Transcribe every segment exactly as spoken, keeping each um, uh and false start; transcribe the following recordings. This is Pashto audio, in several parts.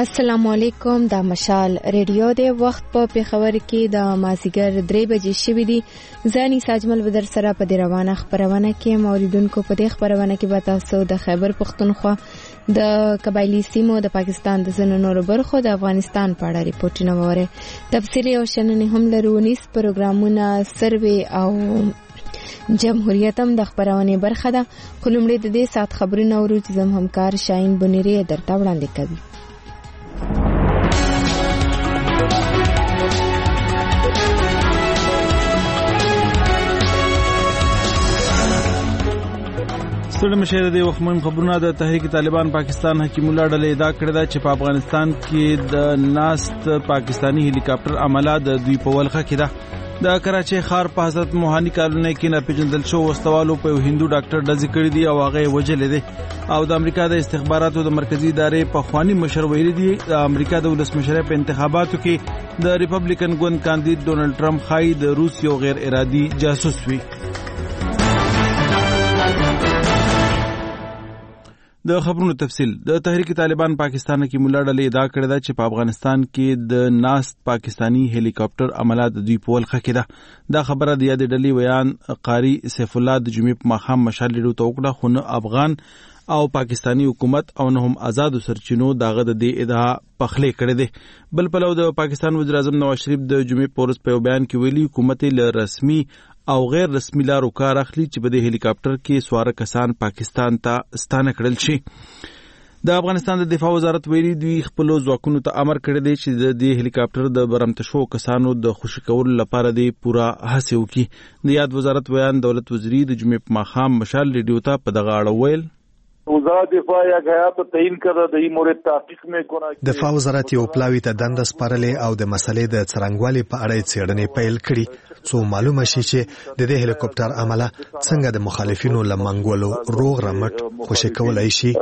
السلام علیکم. دا مشال ریډیو دی. وخت په پیښور کې د مازیګر درې بجې شوې دي. ځاني ساجمل بدر سره په دې روانه خبرونه کې موریدونکو په دې خبرونه کې به تاسو د خیبر پختونخوا د قبایلی سیمو د پاکستان د ځینو نورو برخو د افغانستان په اړه ریپورتونه وره. تفصیلي او شننې هم لرو. نیس پروګرامونه سروي او جمهوریت هم د خبرونه برخه ده. خلمړي د دې سات خبرونه اورو چې زم همکار شاهین بنيري درته وړاندې کوي. ستړي مشه د وخت مهم خبرونه. د تحریک طالبان پاکستان حکیم الله ډله ادعا کړې ده چې په افغانستان کې د ناست پاکستانی هلیکاپټر عمله د دوی په ولخه کې ده. د کراچۍ ښار په حضرت موهانی کالونی کې ناپېژندل شو وسوالو په یو هندو ډاکټر ډزې کړې دي او هغه وجلې دي. او د امریکا د استخباراتو د مرکزی ادارې په خوانی مشر ویلي دي د امریکا د ولسمشر په انتخاباتو کې د ریپبلیکن ګوند کاندید ډونلډ ټرمپ خای د روس یو غیر ارادي جاسوس وي. د خبرونو تفصیل. د تحریک طالبان پاکستان کې مولا ډلې ادعا کړې ده چې په افغانستان کې د ناست پاکستانی هلیکاپټر عملیات د دوی په ولخه کې ده. دا خبره د یاد ډلې ویان قاری سیف الله د جمعې په ماښام مشال لیدو ته وکړه، خو نه افغان او پاکستانی حکومت او نه هم آزادو سرچینو داغه د دې ادعا پخلی کړې ده. بل پلو د پاکستان وزیر اعظم نواز شریف د جمعې په ورځ په یو بیان کې ویلي حکومت له رسمي او غیر رسمي لارو کار اخلي چې په دې هلیکاپټر کې سوار کسان پاکستان ته ستانه کړل شي. د افغانستان د دفاع وزارت ویلي دوی خپل ځواکونو ته امر کړی دی چې د دې هلیکاپټر د برمته شو کسانو د خوشي کولو لپاره دی پورا هڅه وکړي. د یاد وزارت بیان دولت وزیری د جمعې په ماښام مشال ریډیو ته په دغه اړه ویل. وزارت دفاع یا غیا ته تعین کړه د این مورد تحقیق مې کونا. دفاع وزارت یو پلاوی ته دند سپارلې او د مسلې د څرنګوالي په اړه څېړنې پیل کړي څو معلومه شي چې د دې هلیکاپټر عمله څنګه د مخالفینو لمنګولو روغ رمټ خوشی کولای شي.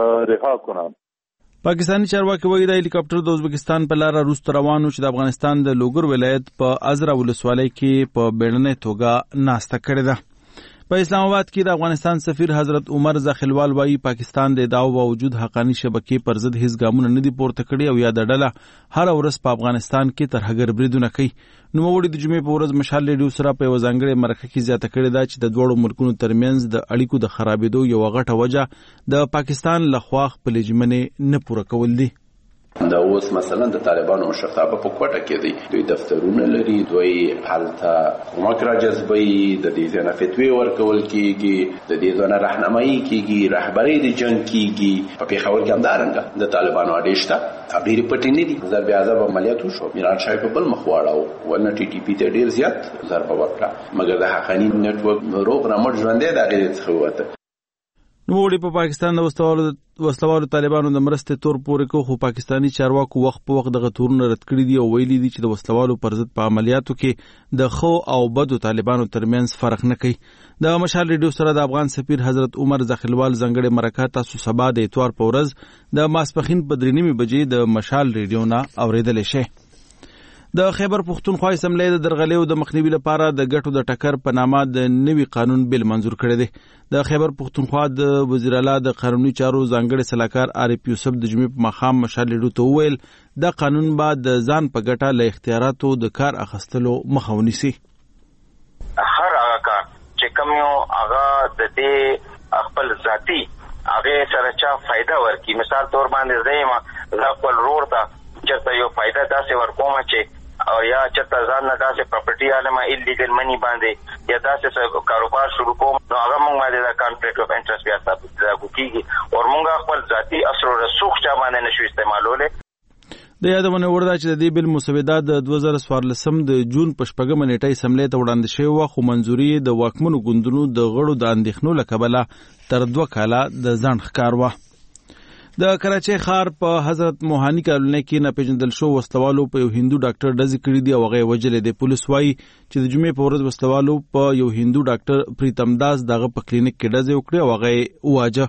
پاکستانی چارواکي وایي د هلیکاپټر د ازبکستان په لار روس ته روانو چې د افغانستان د لوګر ولایت په ازرا ولسوالۍ کې په بیړنۍ توګه ناسته کړې ده. په اسلام آباد کې د افغانستان سفیر حضرت عمر زخلوال وایي پاکستان د ادعاو باوجود حقانی شبکې پر ضد هیڅ ګامونه نه دي پورته کړي او یا د ډله هر ورځ په افغانستان کې ترهګر بریدونه کوي. نوموړي د جمعې په ورځ مشال ریډیو سره په یو ځانګړې مرکه کې زیاته کړې ده چې د دوړو ملکونو ترمنځ د اړیکو د خرابېدو یو غټه وجه د پاکستان لخوا خپل ژمنې نه پوره کول دي. دا اوس مثلا د طالبانو مشرتابه په کوټه کې دی، دوی دفترونه لري، دوی هلته کومک را جذبوي، د دې ځنه فتوی ورکول کیږي، د دې ځنه راهنمایي کیږي، رهبری د جنگ کیږي. په پیښور کې هم دارنګه د طالبانو اډیشته ابیر پټی نه دي. ضرب عذاب عملیاتو شو میران شای په بل مخ واړو ولنه ټي ټي پی ته ډیر زیات ضرب ورکړه، مګر د حقانی نت ورک روغ رمټ ژوندې د غیر څخه وته. نوموړي په پاکستان د وسلوالو طالبانو د مرستې تور پورې کو، خو پاکستانی چارواکو وخت په وخت دغه تورونه رد کړي دي او ویلي دي چې د وسلوالو پر ضد په عملیاتو کې د خو او بدو طالبانو ترمنځ فرق نه کوي. د مشال ریډیو سره د افغان سفیر حضرت عمر زخلوال ځنګړې مرکه تاسو سبا د اتوار په ورځ د ماسپخین په درې نیمې بجې د مشال ریډیو نه اورېدلی شئ. د خیبر پختونخوا اسمبلی د درغلیو د مخنیوي لپاره د ګټو د ټکر په نامه د نوي قانون بل منظور کړی دی. د خیبر پختونخوا د وزیر اعلی د قانوني چارو ځانګړي سلاکار عارف یوسف د جمعې په ماښام مشال لیدو ته وویل دا قانون به د ځان په ګټه له اختیاراتو د کار اخیستلو مخه ونیسي. هر هغه کار چې کوم یو هغه د دې خپل ذاتي هغه سره چا فائدہ ورکړي، مثال تور باندې زېما زه خپل رور ته چېرته یو فائدہ داسې ورکوم چې او یا چېرته ځان نه داسې پراپرټي عالمه ایلیګل منی باندې یا داسې کاروبار شروع کوم نو هغه موږ باندې د کانفلیکټ اف انټرست بیا ثابت کیږي او موږ خپل ذاتي اثر او رسوخ چا باندې نشو استعمالولی. د یادونه وړ ده چې د دې بل مسوده د دوه زره څوارلسم د جون په شپږمه نیټه اسمبلی ته وړاندې شوې وه، خو منظوري د واکمنو ګوندونو د غړو د اندېښنو له کبله تر دوه کاله د ځنډ ښکار وه. د کراچۍ ښار په حضرت موهانی کالونی کې ناپېژندل شو وسلوالو په یو هندو ډاکټر ډزې کړي دي او هغه یې وژلی دی. پولیس وایي چې د جمعې په ورځ وسلوالو په یو هندو ډاکټر پریتم داس دغه په کلینیک کې ډزې وکړې او هغه یې وواژه.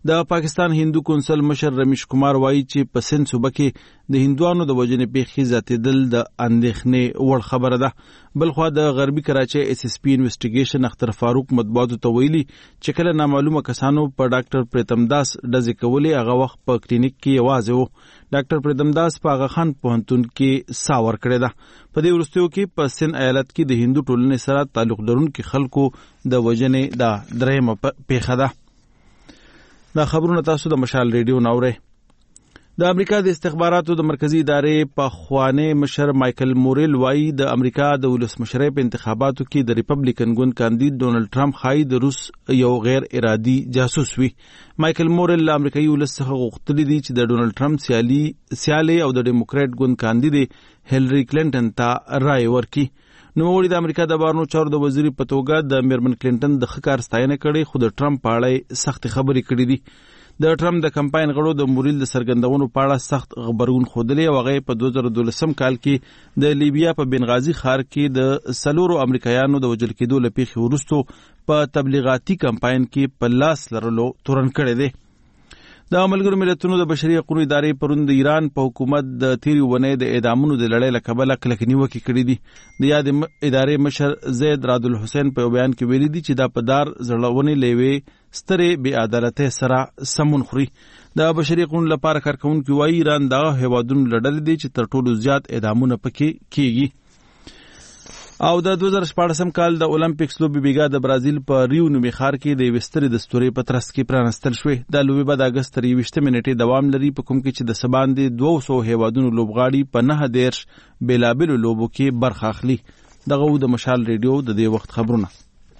د پاکستان هندو کونسل مشر رمیش کمار وایي چې په سند صوبه کې د هندوانو د وجنې پیښې زیاتېدل د اندېښنې وړ خبره ده. بلخوا د غربي کراچۍ ایس ایس پی انویسټیګیشن اختر فاروق مطبوعاتو ته ویلي چې کله نامعلومه کسانو په ډاکټر پریتم داس ډزې کولې هغه وخت په کلینیک کې یوازې و. ډاکټر پریتم داس په هغه خان پوهنتون کې سا ورکړې ده. په دې وروستیو کې په سند ایالت کې د هندو ټولنې سره تعلق لرونکي خلکو د وجنې دا درېیمه پیښه ده. دا خبرونه تاسو د مشال ریډیو ناورئ. د امریکا د استخباراتو د مرکزی ادارې په خوانی مشر مایکل مورل وایي د امریکا د ولسمشرۍ په انتخاباتو کې د ریپبلیکن ګوند کاندید ډونلډ ټرمپ خای د روس یو غیر ارادي جاسوس وي. مایکل مورل له امریکایي ولس څخه غوښتلی دي چې د ډونلډ ټرمپ سیالي سیالي او د ډیموکراټ ګوند کاندید هیلری کلینټن ته رائے ورکړي. نوموړي د امریکا د بهرنیو چارو د وزیر په توګه د میرمن کلینټن د ښه کار ستاینه کړې، خو د ټرمپ په اړه سختې خبرې کړې دي. د ټرمپ د کمپاین غړو د مورل د سرګندونو په اړه سخت خبرونه خودلې او هغه په دوه زره دولسم کال کې د لیبیا په بنغازي ښار کې د سلورو امریکایانو د وژل کېدو له پیښې وروسته په تبلیغاتي کمپاین کې په لاس لرلو تورن کړی دی. د ملګرو ملتونو د بشري حقوقو ادارې پرون د ایران په حکومت د تیری ونې د اعدامونو د لړۍ له کبله کلک نیوکې کړې دي. د یاد ادارې مشر زید راد الحسین په بیان کې ویلي دي چې دا په دار زړونې لیوي سترې بې عدالتۍ سره سمون خوري. د بشري حقوقو لپاره کارکونکي وایي ایران دغه هیوادونو لړل دي چې تر ټولو زیات اعدامونه پکې کیږي. او د دوه زره شپاړسم کال د اولمپیکس لوبې بیګا د برازیل په ریو نومي ښار کې د یوې سترې دستورې په ترڅ کې پرانستل شوې. دا لوبې به د اګست تر یویشتمې نیټې دوام لري، په کوم کې چې د څه باندې دوه سوه هیوادونو لوبغاړي په نهه دېرش بېلابېلو لوبو کې برخه اخلي. دغه و د مشال ریډیو د دې وخت خبرونه.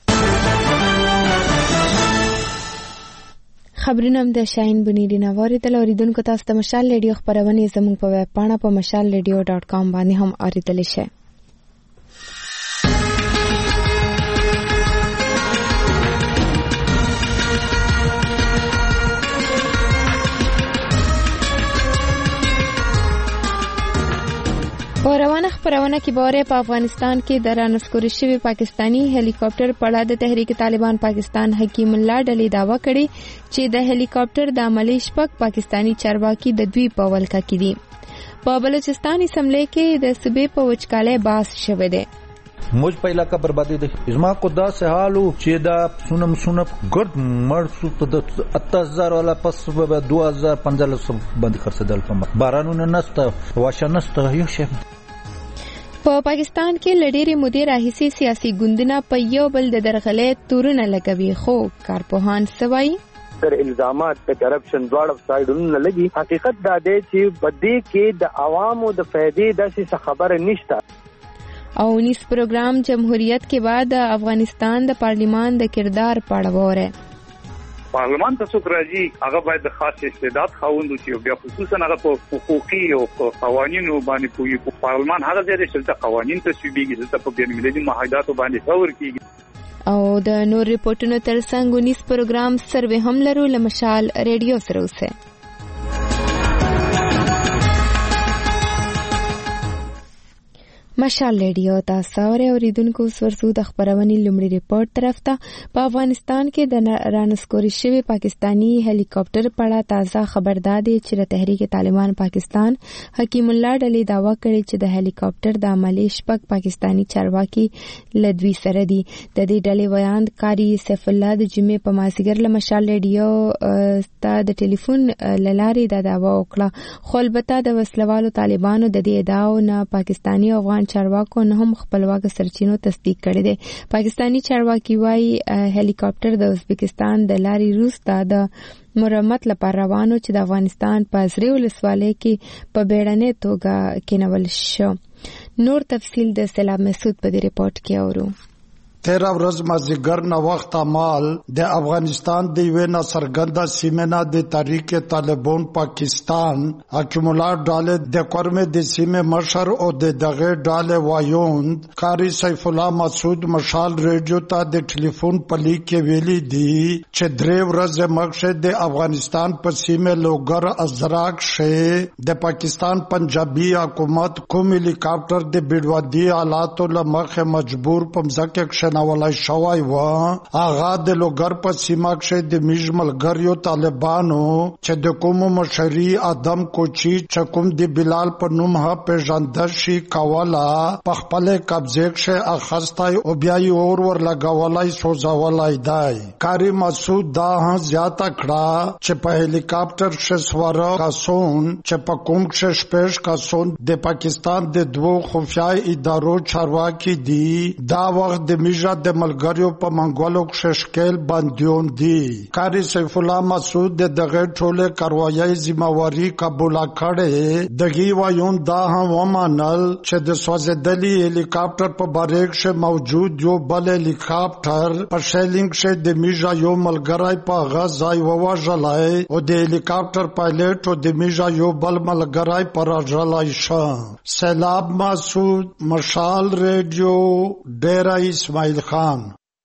خبرونه هم د شاهین بنیری نه واردل. اوریدونکو تاسو د مشال ریډیو خبرونه زموږ په ویب پاڼه په مشال ریډیو ډاټ کام باندې هم اوریدلی شئ. په روانه خبرونه کې باره په افغانستان کې د رانسکوري شوي پاکستانی هلی کاپټر په اړه د تحریک طالبان پاکستان حکیم الله ډلې دعوا کړې چې د هلی کاپټر د عملي شپږ پاکستانی چارواکي د دوی په ولکه کې دي. په بلوچستان اسمبلی کې د صوبې په وچکالۍ بحث شوی دی. موږ په علاقه بربادي دي زما کو دا سه حالو چې دا سونم سونم ګډ مرسو ته د اته هزار ولا پس به دوه هزار پنځه سوه باندې خرڅدل په بارانونه نسته واشه نسته یو شی. په پاکستان کې لډيري مودې راهیسي سیاسي ګوندونه په یو بل د درغلې تورونه لګوي، خو کارپوهان سوي تر الزامات د کرپشن دواړه سایډونو لګي. حقیقت دا دی چې بده کې د عوامو د فائدې د څه خبره نشته. او نیس پروګرام جمهوریت کې بعد افغانستان د پارلیمان د کردار پاړه وره. پارلمان ته څوک راځي هغه باید د خاص استعداد خاوند وي، بیا خصوصا هغه په حقوقي او قوانینو باندې پوي. پارلمان هغه ځای چې د قوانین تصویبېږي چې په بین المللي معاهداتو باندې څور کیږي. او د نور ریپورتونو ترڅنګ نیس پروګرام سروې هم لرو. لمشال ریډیو سره اوسه. مشال ریډیو تاسو اوریدونکو ورسو د خبرونې لومړی ریپورت طرف ته. په افغانستان کې د رانسکوري شوي پاکستانی هلی کاپټر په اړه تازه خبردار دی چې د تحریک طالبان پاکستان حکیم الله ډلې دعوا کړې چې د هلی کاپټر د عملي شپږ پاکستانی چارواکي لدوی سره دي. د دې ډلې ویاند کاری سیف الله د جمعې په مازیګر له مشال ریډیو ته د ټلیفون لارې دا دعوا وکړه، خو البته د وسلوالو طالبانو د دې ادعاو نه پاکستانی افغان چارواکو نه هم خپلواک سرچینو تصدیق کړی دی. پاکستانی چارواکي وايي هلی کاپټر د ازبکستان د لارې روس ته د مرمت لپاره روانو چې د افغانستان په ازرې ولسوالۍ کې په بیړنۍ توګه کېنول شو. نور تفصیل د سلام مسعود په دې ریپورت کې اورو. تیرہ ورځ مازیګر نه وخت مال د افغانستان د وینا سرګندا سیمنا د تحریک طالبان پاکستان حکیم الله ډاله د قرمه د سیمه مشر او د دغه ډاله وایوند کاری سیف الله مسعود مشال ریډیو ته د ټلیفون پلی کې ویلي دي چې درې ورځې مخکې د افغانستان په سیمه لوګر ازراق شه د پاکستان پنجابي حکومت کوم هلیکاپټر د بیډوادي حالاتو لمخه مجبور پمځکه بیانولای شوی و هغه د لوګر په سیمه کې د میجملګریو طالبانو چې د کوم مشري ادم کوچی چې کوم د بلال په نوم ها پیژندل شي کولا په خپل قبضه کې اخستای او بیا یې اور ور لګولای سوځولای دی. کاری مسعود دا هم زیاته کړه چې په هلیکاپټر کې سوار کسون چې په کوم کې شپږ کسون د پاکستان د دوه خفیه ادارو چارواکي دي. دا وخت د میجا د ملګریو په منګولو کې شکل باندېون دي. کاری سیف الله مسعود دغه ټوله کاروایی ذمہواری قبول کړي. دغه وایون دا هم ومنل چې د سوځېدلي هلیکاپټر په باره کې موجود یو بل هلیکاپټر په شیلینګ کې د میجا یو ملګری په غزای وواژلای او د هلیکاپټر پایلټ او د میجا یو بل ملګری پر راځلای شو. سیلاب مسعود، مشال ریډیو، ډیرا اسماعیل خان.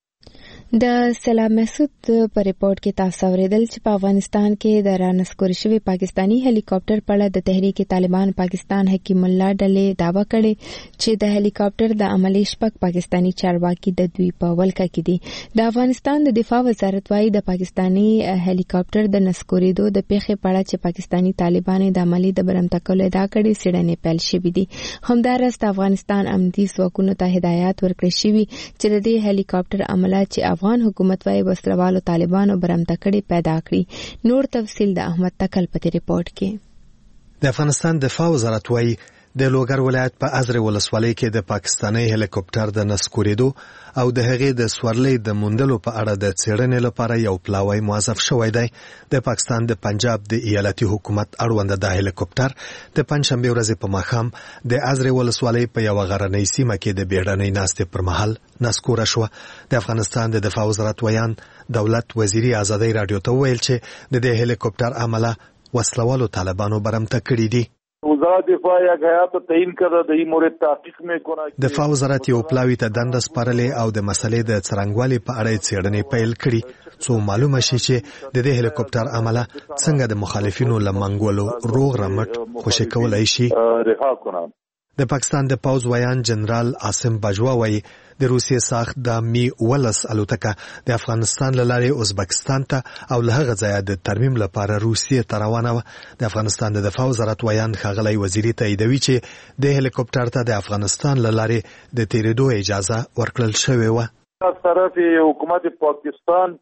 د سلام مسعود په ریپورت کې تاسو اوریدل چې په افغانستان کې د رانسکور شوی پاکستانی هلیکاپټر په اړه د تحریک طالبان پاکستان حکیم الله ډلې دعوا کړې چې د هلیکاپټر د عملي شپږ پاکستانی چارواکي د دوی په ولکه کې دي. د افغانستان د دفاع وزارت وايي د پاکستانی هلیکاپټر د نسکورېدو د پیښې په اړه چې پاکستانی طالبان د عملي د برمته کولو ادعا کړې څېړنې پیل شوې دي. همداراز د افغانستان امنیتي ځواکونو ته هدایات ورکړل شوي چې د دې هلیکاپټر عمله چې افغان حکومت وايي وسلوالو طالبانو برمته کړي پیدا کړي. نور تفصیل د احمد تکل په ریپورت کې. د افغانستان دفاع وزارت وايي د لوګر ولایت په ازره ولسوالۍ کې د پاکستاني هلیکاپټر د نسکورېدو او د هغې د سورلۍ د موندلو په اړه د څېړنې لپاره یو پلاوی موظف شوی دی. د پاکستان د پنجاب د ایالتي حکومت اړونده د هلیکاپټر د پنځشنبې ورځې په ماښام د ازره ولسوالۍ په یوه غرنۍ سیمه کې د بیړنۍ ناستې پر مهال نسکوره شوه. د افغانستان د دفاع وزارت ویان دولت وزیري ازادۍ راډیو ته وویل چې د دې هلیکاپټر عمله وسلوالو طالبانو برمته کړي دي. وزارت دفاع یک هیئت تعیین کرده در این مورد تحقیق میکنه. دفاع وزارت یو پلاوی ته دنده سپارلې او د مسلې د څرنګوالي په اړه څېړنې پیل کړي څو معلومه شي چې د دې هلیکاپټر عمله څنګه د مخالفینو له منګولو روغ رمټ خوشي کولای شي. د پاکستان د پوځ ویان جنرال عاصم باجوا وایي د روسیې ساخت د می ولس الوتکه د افغانستان له لارې ازبکستان ته او له هغه ځایه د ترمیم لپاره روسیې ته روانه وه. د افغانستان د دفاع وزارت ویان ښاغلی وزیري تاییدوي چې د هلیکاپټر ته د افغانستان له لارې د تیریدو اجازه ورکړل شوې وه. از طرف حکومت پاکستان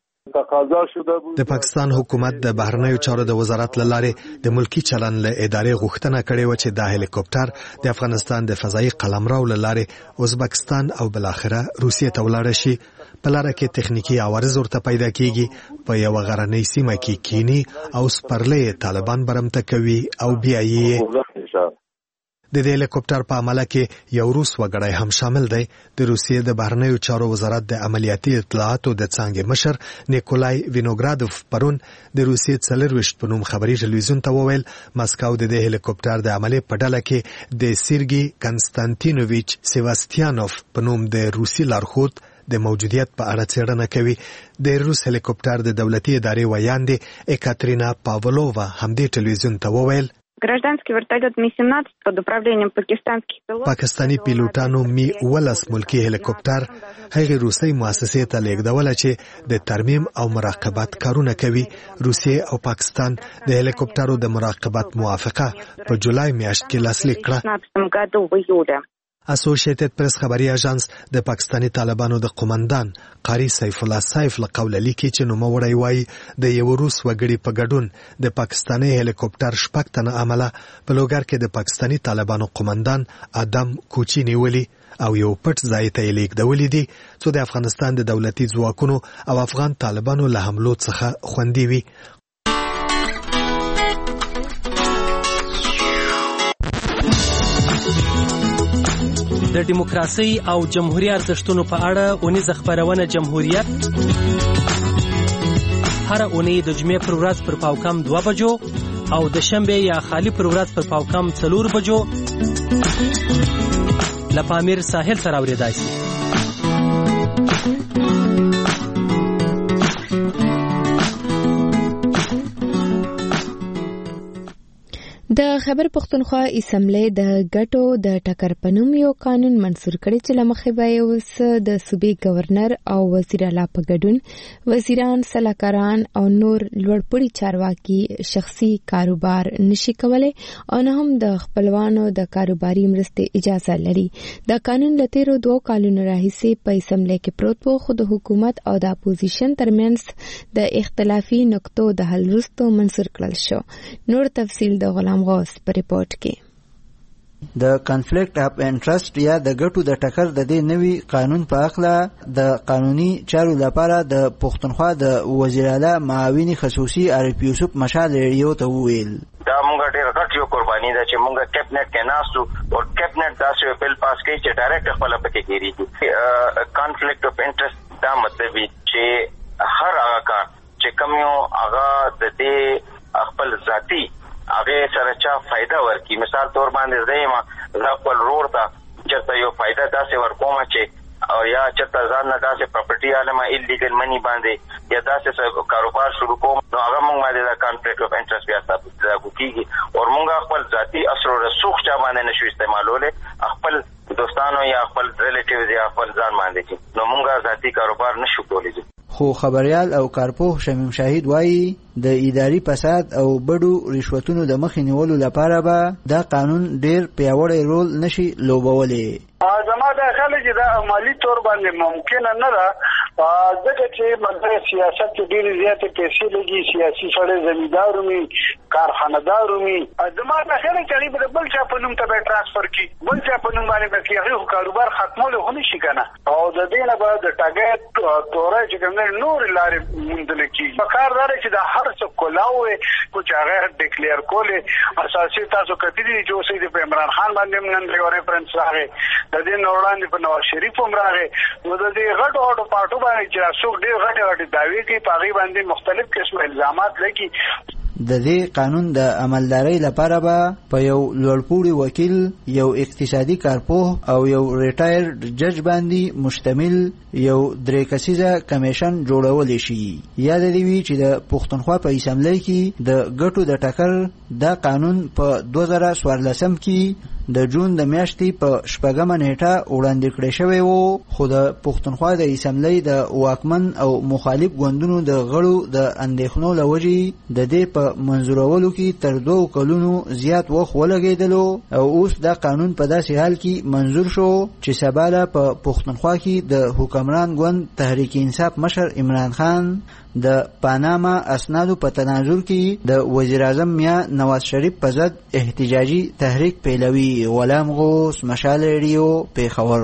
د پاکستان حکومت د بهرنیو چارو د وزارت له لارې د ملکی چلن له ادارې غوښتنه کړې و چې د هلیکاپټر د افغانستان د فضایي قلمرو له لارې ازبکستان او بالاخره روسیې ته ولاړ شي. په لاره کې تخنیکی عوارض ورته پیدا کیږي. په یوه غرنۍ سیمه کې کینی او سپرلۍ طالبان برمته کوي او بیا یې د دې هلیکاپټر په عمله کې یو روس وګړی هم شامل دی. د روسیې د بهرنیو چارو وزارت د عملیاتي اطلاعاتو د څانګې مشر نیکولای وینوګرادوف پرون د روسیې څلرویشت په نوم خبري ټلویزیون ته وویل مسکو د دې هلیکاپټر د عملې په ډله کې د سیرګي کنستانتینوویچ سیواستیانوف په نوم د روسي لارښود د موجودیت په اړه څېړنه کوي. د روس هلیکاپټر د دولتي ادارې ویاندې اکاترینا پاولووا همدې ټلویزیون ته وویل Гражданский вертолет Ми семнадцать под управлением пакистанских пилотов. پاکستانی پیلوټانو می ولس ملکی هلیکاپټر هغه روسي مؤسسې ته لیږدول چې د ترمیم او مراقبت کارونه کوي. روسیې او پاکستان د هلیکاپټرو د مراقبت موافقه په جولای میاشت کې لاسلیک کړه. اسوسییټډ پریس خبري اژانس د پاکستانی طالبانو د قومندان قاری سیف الله سیف له قوله لیکي چې نوموړی وایي د یو روس وګړي په ګډون د پاکستانی هلیکاپټر شپږ تنه عمله په لوګر کې د پاکستانی طالبانو قومندان ادم کوچی نیولي او یو پټ ځای ته یې لیږدولي دي څو د افغانستان د دولتي ځواکونو او افغان طالبانو له حملو څخه خوندي وي. د دیموکراسي او جمهوریت ارزښتونو په اړه اونیزه خبرونه جمهوریت هر اونۍ د جمعې پر ورځ پر پاوکم دوه بجو او د شنبه یا خالی پر ورځ پر پاوکم څلور بجو له پامیر ساحل سره اوریدای شي. د خیبر پختونخوا اسمبلی د ګټو د ټکر په نوم یو قانون منسور کړی چې له مخې به یې اوس د صوبې ګورنر او وزیر اعلی په ګډون وزیران، سلاکاران او نور لوړپوړي چارواکي شخصي کاروبار نشي کولی او نه هم د خپلوانو د کاروباري مرستې اجازه لري. دا قانون له تیرو دوو کالونو راهیسې په اسمبلی کې پروت و، خو د حکومت او د اپوزیشن ترمنځ د اختلافي نقطو د حل وروسته منسور کړل شو. نور تفصیل د غلام غوث په ریپورت کې. د کنفلیکټ اف انټرست یا د ګټو د ټکر د دې نوي قانون په اړه د قانوني چارو لپاره د پښتونخوا د وزیر اعلی معاون خصوصي عارف یوسف مشال ریډیو ته وویل دا مونږ ډېر غټ یو قرباني ده چې مونږ کابینټ کې ناستو او کابینټ داسې بل پاس کوي چې ډایرکټ خپل پکې کېږي. کنفلیکټ اف انټرست دا مطلب چې هر هغه کار چې کوم یو هغه د دې خپل ذاتی هغه سره چا فائدہ ورکی، مثال تور باندې زېما زه خپل رور ته چېرته یو فائدہ داسې ورکوم چې او یا چېرته ځان نه داسې پراپرټي عالمه ایلیګل منی باندې یا داسې کاروبار شروع کوم نو هغه موږ باندې د کانفلیکټ اف انټرست بیا ثابت کیږي او موږ خپل ذاتی اثر او رسوخ چا باندې نشو استعمالوله، خپل دوستانو یا خپل ریلیټیوز یا خپل ځان باندې نو موږ ذاتی کاروبار نشو کولی. خو خبريال او کارپوه شمیم شاهد وایي د اداري فساد او بډو رشوتونو د مخې نیولو لپاره به دا قانون ډیر پیاوړی رول نشي لوبولی. زما دا خیال چې دا عملی طور باندې ممکن نه ده، ځکه چې مګر سیاست کې ډېرې زیاتې پیسې لګي، سیاسي سړی زمیندار وي، کارخانه‌دار وي. زما دا خیال چې هغوی به د بل چا په نوم ته به ټرانسفر کړي، بل چا په نوم باندې به کړي، هغوی خو کاروبار ختمولی خو نه شي که نه. او د دې نه به د ټاګۍ توری چې کوم دی نورې لارې موندلی کېږي. په کار دا دی چې دا هر څه کلاو وي خو چې هغه ډیکلیر کولې اساسي تاسو کتلي دي چې اوس یې په عمران خان باندې هم نن یو ریفرنس راغی، د دې نه وړاندې په نواز شریف هم راغی. نو د دې غټو غټو پارټو باندې چې څوک ډېر غټې غټې دعوې کوي په هغې باندې مختلف قسم الزامات لګي. د دې قانون د عملدارۍ لپاره به په یو لوړپوړي وکیل، یو اقتصادي کارپوه او یو ریټایرډ جج باندې مشتمل یو درې کسیزه کمیشن جوړولی شي. یاد دې وي چې د پښتونخوا په اسمبلی کې د ګټو د ټکر دا قانون په دوه زره څوارلسم کې د جون د میاشتې په شپږمه نیټه وړاندې کړی شوی و، خو د پښتونخوا د اسمبلی د واکمن او مخالف ګوندونو د غړو د اندېښنو له وجې د دې په منظورولو کې تر دوو کلونو زیات وخت ولګېدلو او اوس دا قانون په داسې حال کې منظور شو چې سبا په پښتونخوا کې د حکمران ګوند تحریک انصاف مشر عمران خان د پاناما اسنادو په تناظر کې د وزیر اعظم میا نواز شریف په ضد احتجاجي تحریک پیلوي. غلام غوث مشال ریډیو پیښور.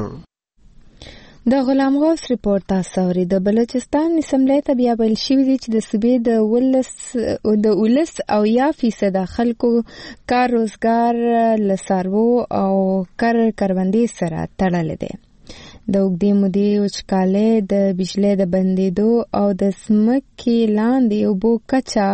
د غلام غوث ریپورت تاسو اورئ. د بلوچستان اسمبلی ته بیا ویل شوي دي چې د صوبې د ولس د ولس او یا فیصده خلکو کار روزګار له څاروو او کر کروندې سره تړلی دی. د اوږدې مودې وچکالۍ، د بجلۍ د بندېدو او د ځمکې لاندې اوبو کچه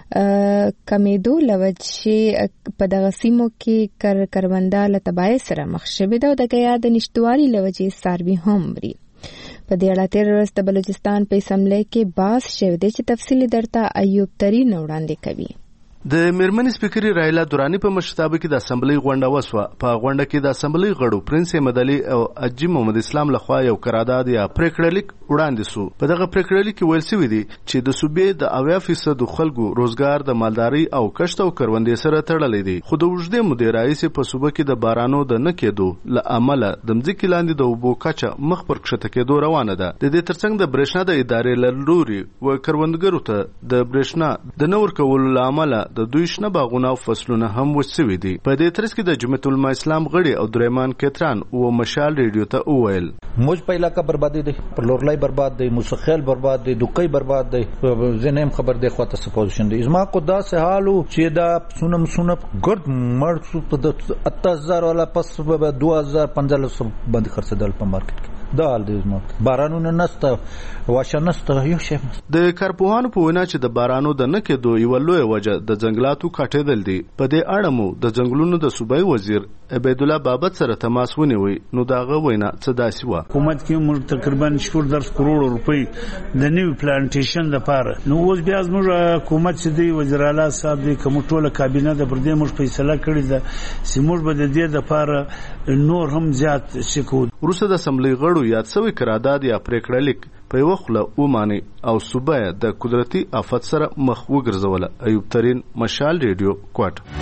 کمېدو له وجې په دغه سیمو کې کر کرونده له تباهۍ سره مخ شوې ده او د ګیا د نشتوالي له وجې څاروي هم مري. په دې اړه تېره ورځ د بلوچستان په اسمبلی کې بحث شوی دی چې تفصیلي درته ایوب ترین وړاندې کوي. د میرمن سپیکري رایلا دورانی په مشرتابه کې د اسمبلی غونډه وسوه. په غونډه کې د اسمبلی غړو پرنس احمد علي او حاجي محمد اسلام لخوا یو قرارداد یا پریکړه لیک وړاندې سو. په دغه پریکړه لیک کې ویل شوی دی چې د صوبې د اویا فیصد خلکو روزګار د مالداري او کښت او کروندې سره تړلی دی، خو د اوږدې مودې راهیسې په صوبه کې د بارانو د نه کېدو له امله د مځکې لاندې د اوبو کچه مخ پر کښته کېدو روانه ده. د دې ترڅنګ د برېښنا د ادارې له لوري و کروندګرو ته د برېښنا د نه ورکولو له امله د دوی شنه باغونه او فصلونه هم وچ شوي دي. په دې ترڅ کې د جمعیت العلماء اسلام غړي او درېمان کتران او مشال ریډیو ته وویل موږ په علاقه بربادي دي، پر لورلای برباد دي، موسخیل برباد دي، دوکۍ برباد دي. زنیم خبر دی خو ته سپوزیشن دي. زما کو دا سه حالو چې دا سونم سونم ګرد مرڅ په اته هزار ولا پس په دوه هزار پنځه باندې خرڅېدل په مارکیټ کې. دا حال دی زموږ بارانونه نسته واښه نسته یو شی د کارپوهانو په وینا چې د بارانو د نه کېدو یوه لویه وجه د ځنګلاتو کاټېدل دي. په دې اړه مو د ځنګلونو د صوبایي وزیر عبیدالله بابت سره تماس ونیوی نو د هغه وینا څه داسې وه. حکومت کې موږ تقریبا شپږ درس کروڑ روپۍ د نوي پلانټیشن لپاره نو اوس بیا زموږ حکومت چې دی وزیر اعلی صاحب دی کوم ټوله کابینه د پر دې موږ فیصله کړې ده چې موږ به د دې لپاره نور هم زیات شکو. وروسته د اسمبلۍ غړو یاد شوی قرارداد یا پریکړه لیک په یوه خوله وماني او صوبه د قدرتي آفت سره مخ وګرځوله. ایوب ترین، مشال ریډیو، کوټ.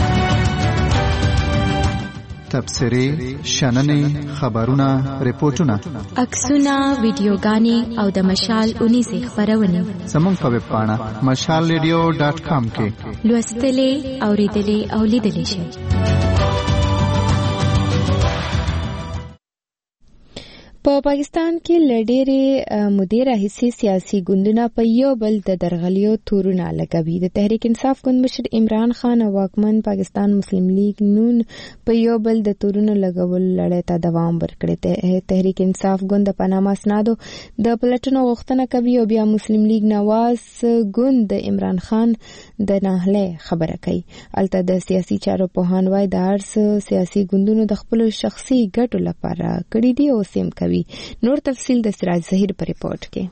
تبصرې، شننې، خبرونه، ریپورتونه، عکسونه، ویډیوګانې او د مشال اونیزې خپرونې زموږ په ویب پاڼه مشال ریډیو ډاټ کام کې لوستلې، اورېدلې او لیدلې شئ. په پاکستان کې لډېرې مودې راهیسې سیاسي ګوندونه په یو بل د درغلیو تورونه لګوي. د تحریک انصاف ګوند مشر عمران خان او واکمن پاکستان مسلم لیگ نون په یو بل د تورونو لګولو لړۍ ته دوام ورکړی. تحریک انصاف ګوند د پاناما اسنادو د پلټنو غوښتنه کوي او بیا مسلم لیگ نواز ګوند د عمران خان د ناهیلۍ خبره کوي. البته د سیاسي چارو پوهان وایي د هر څه سیاسي ګوندونو د خپلو شخصي ګټو لپاره کړي دي او سیم کوي. نور تفصیل د سراج ظهیر په ریپورت کې.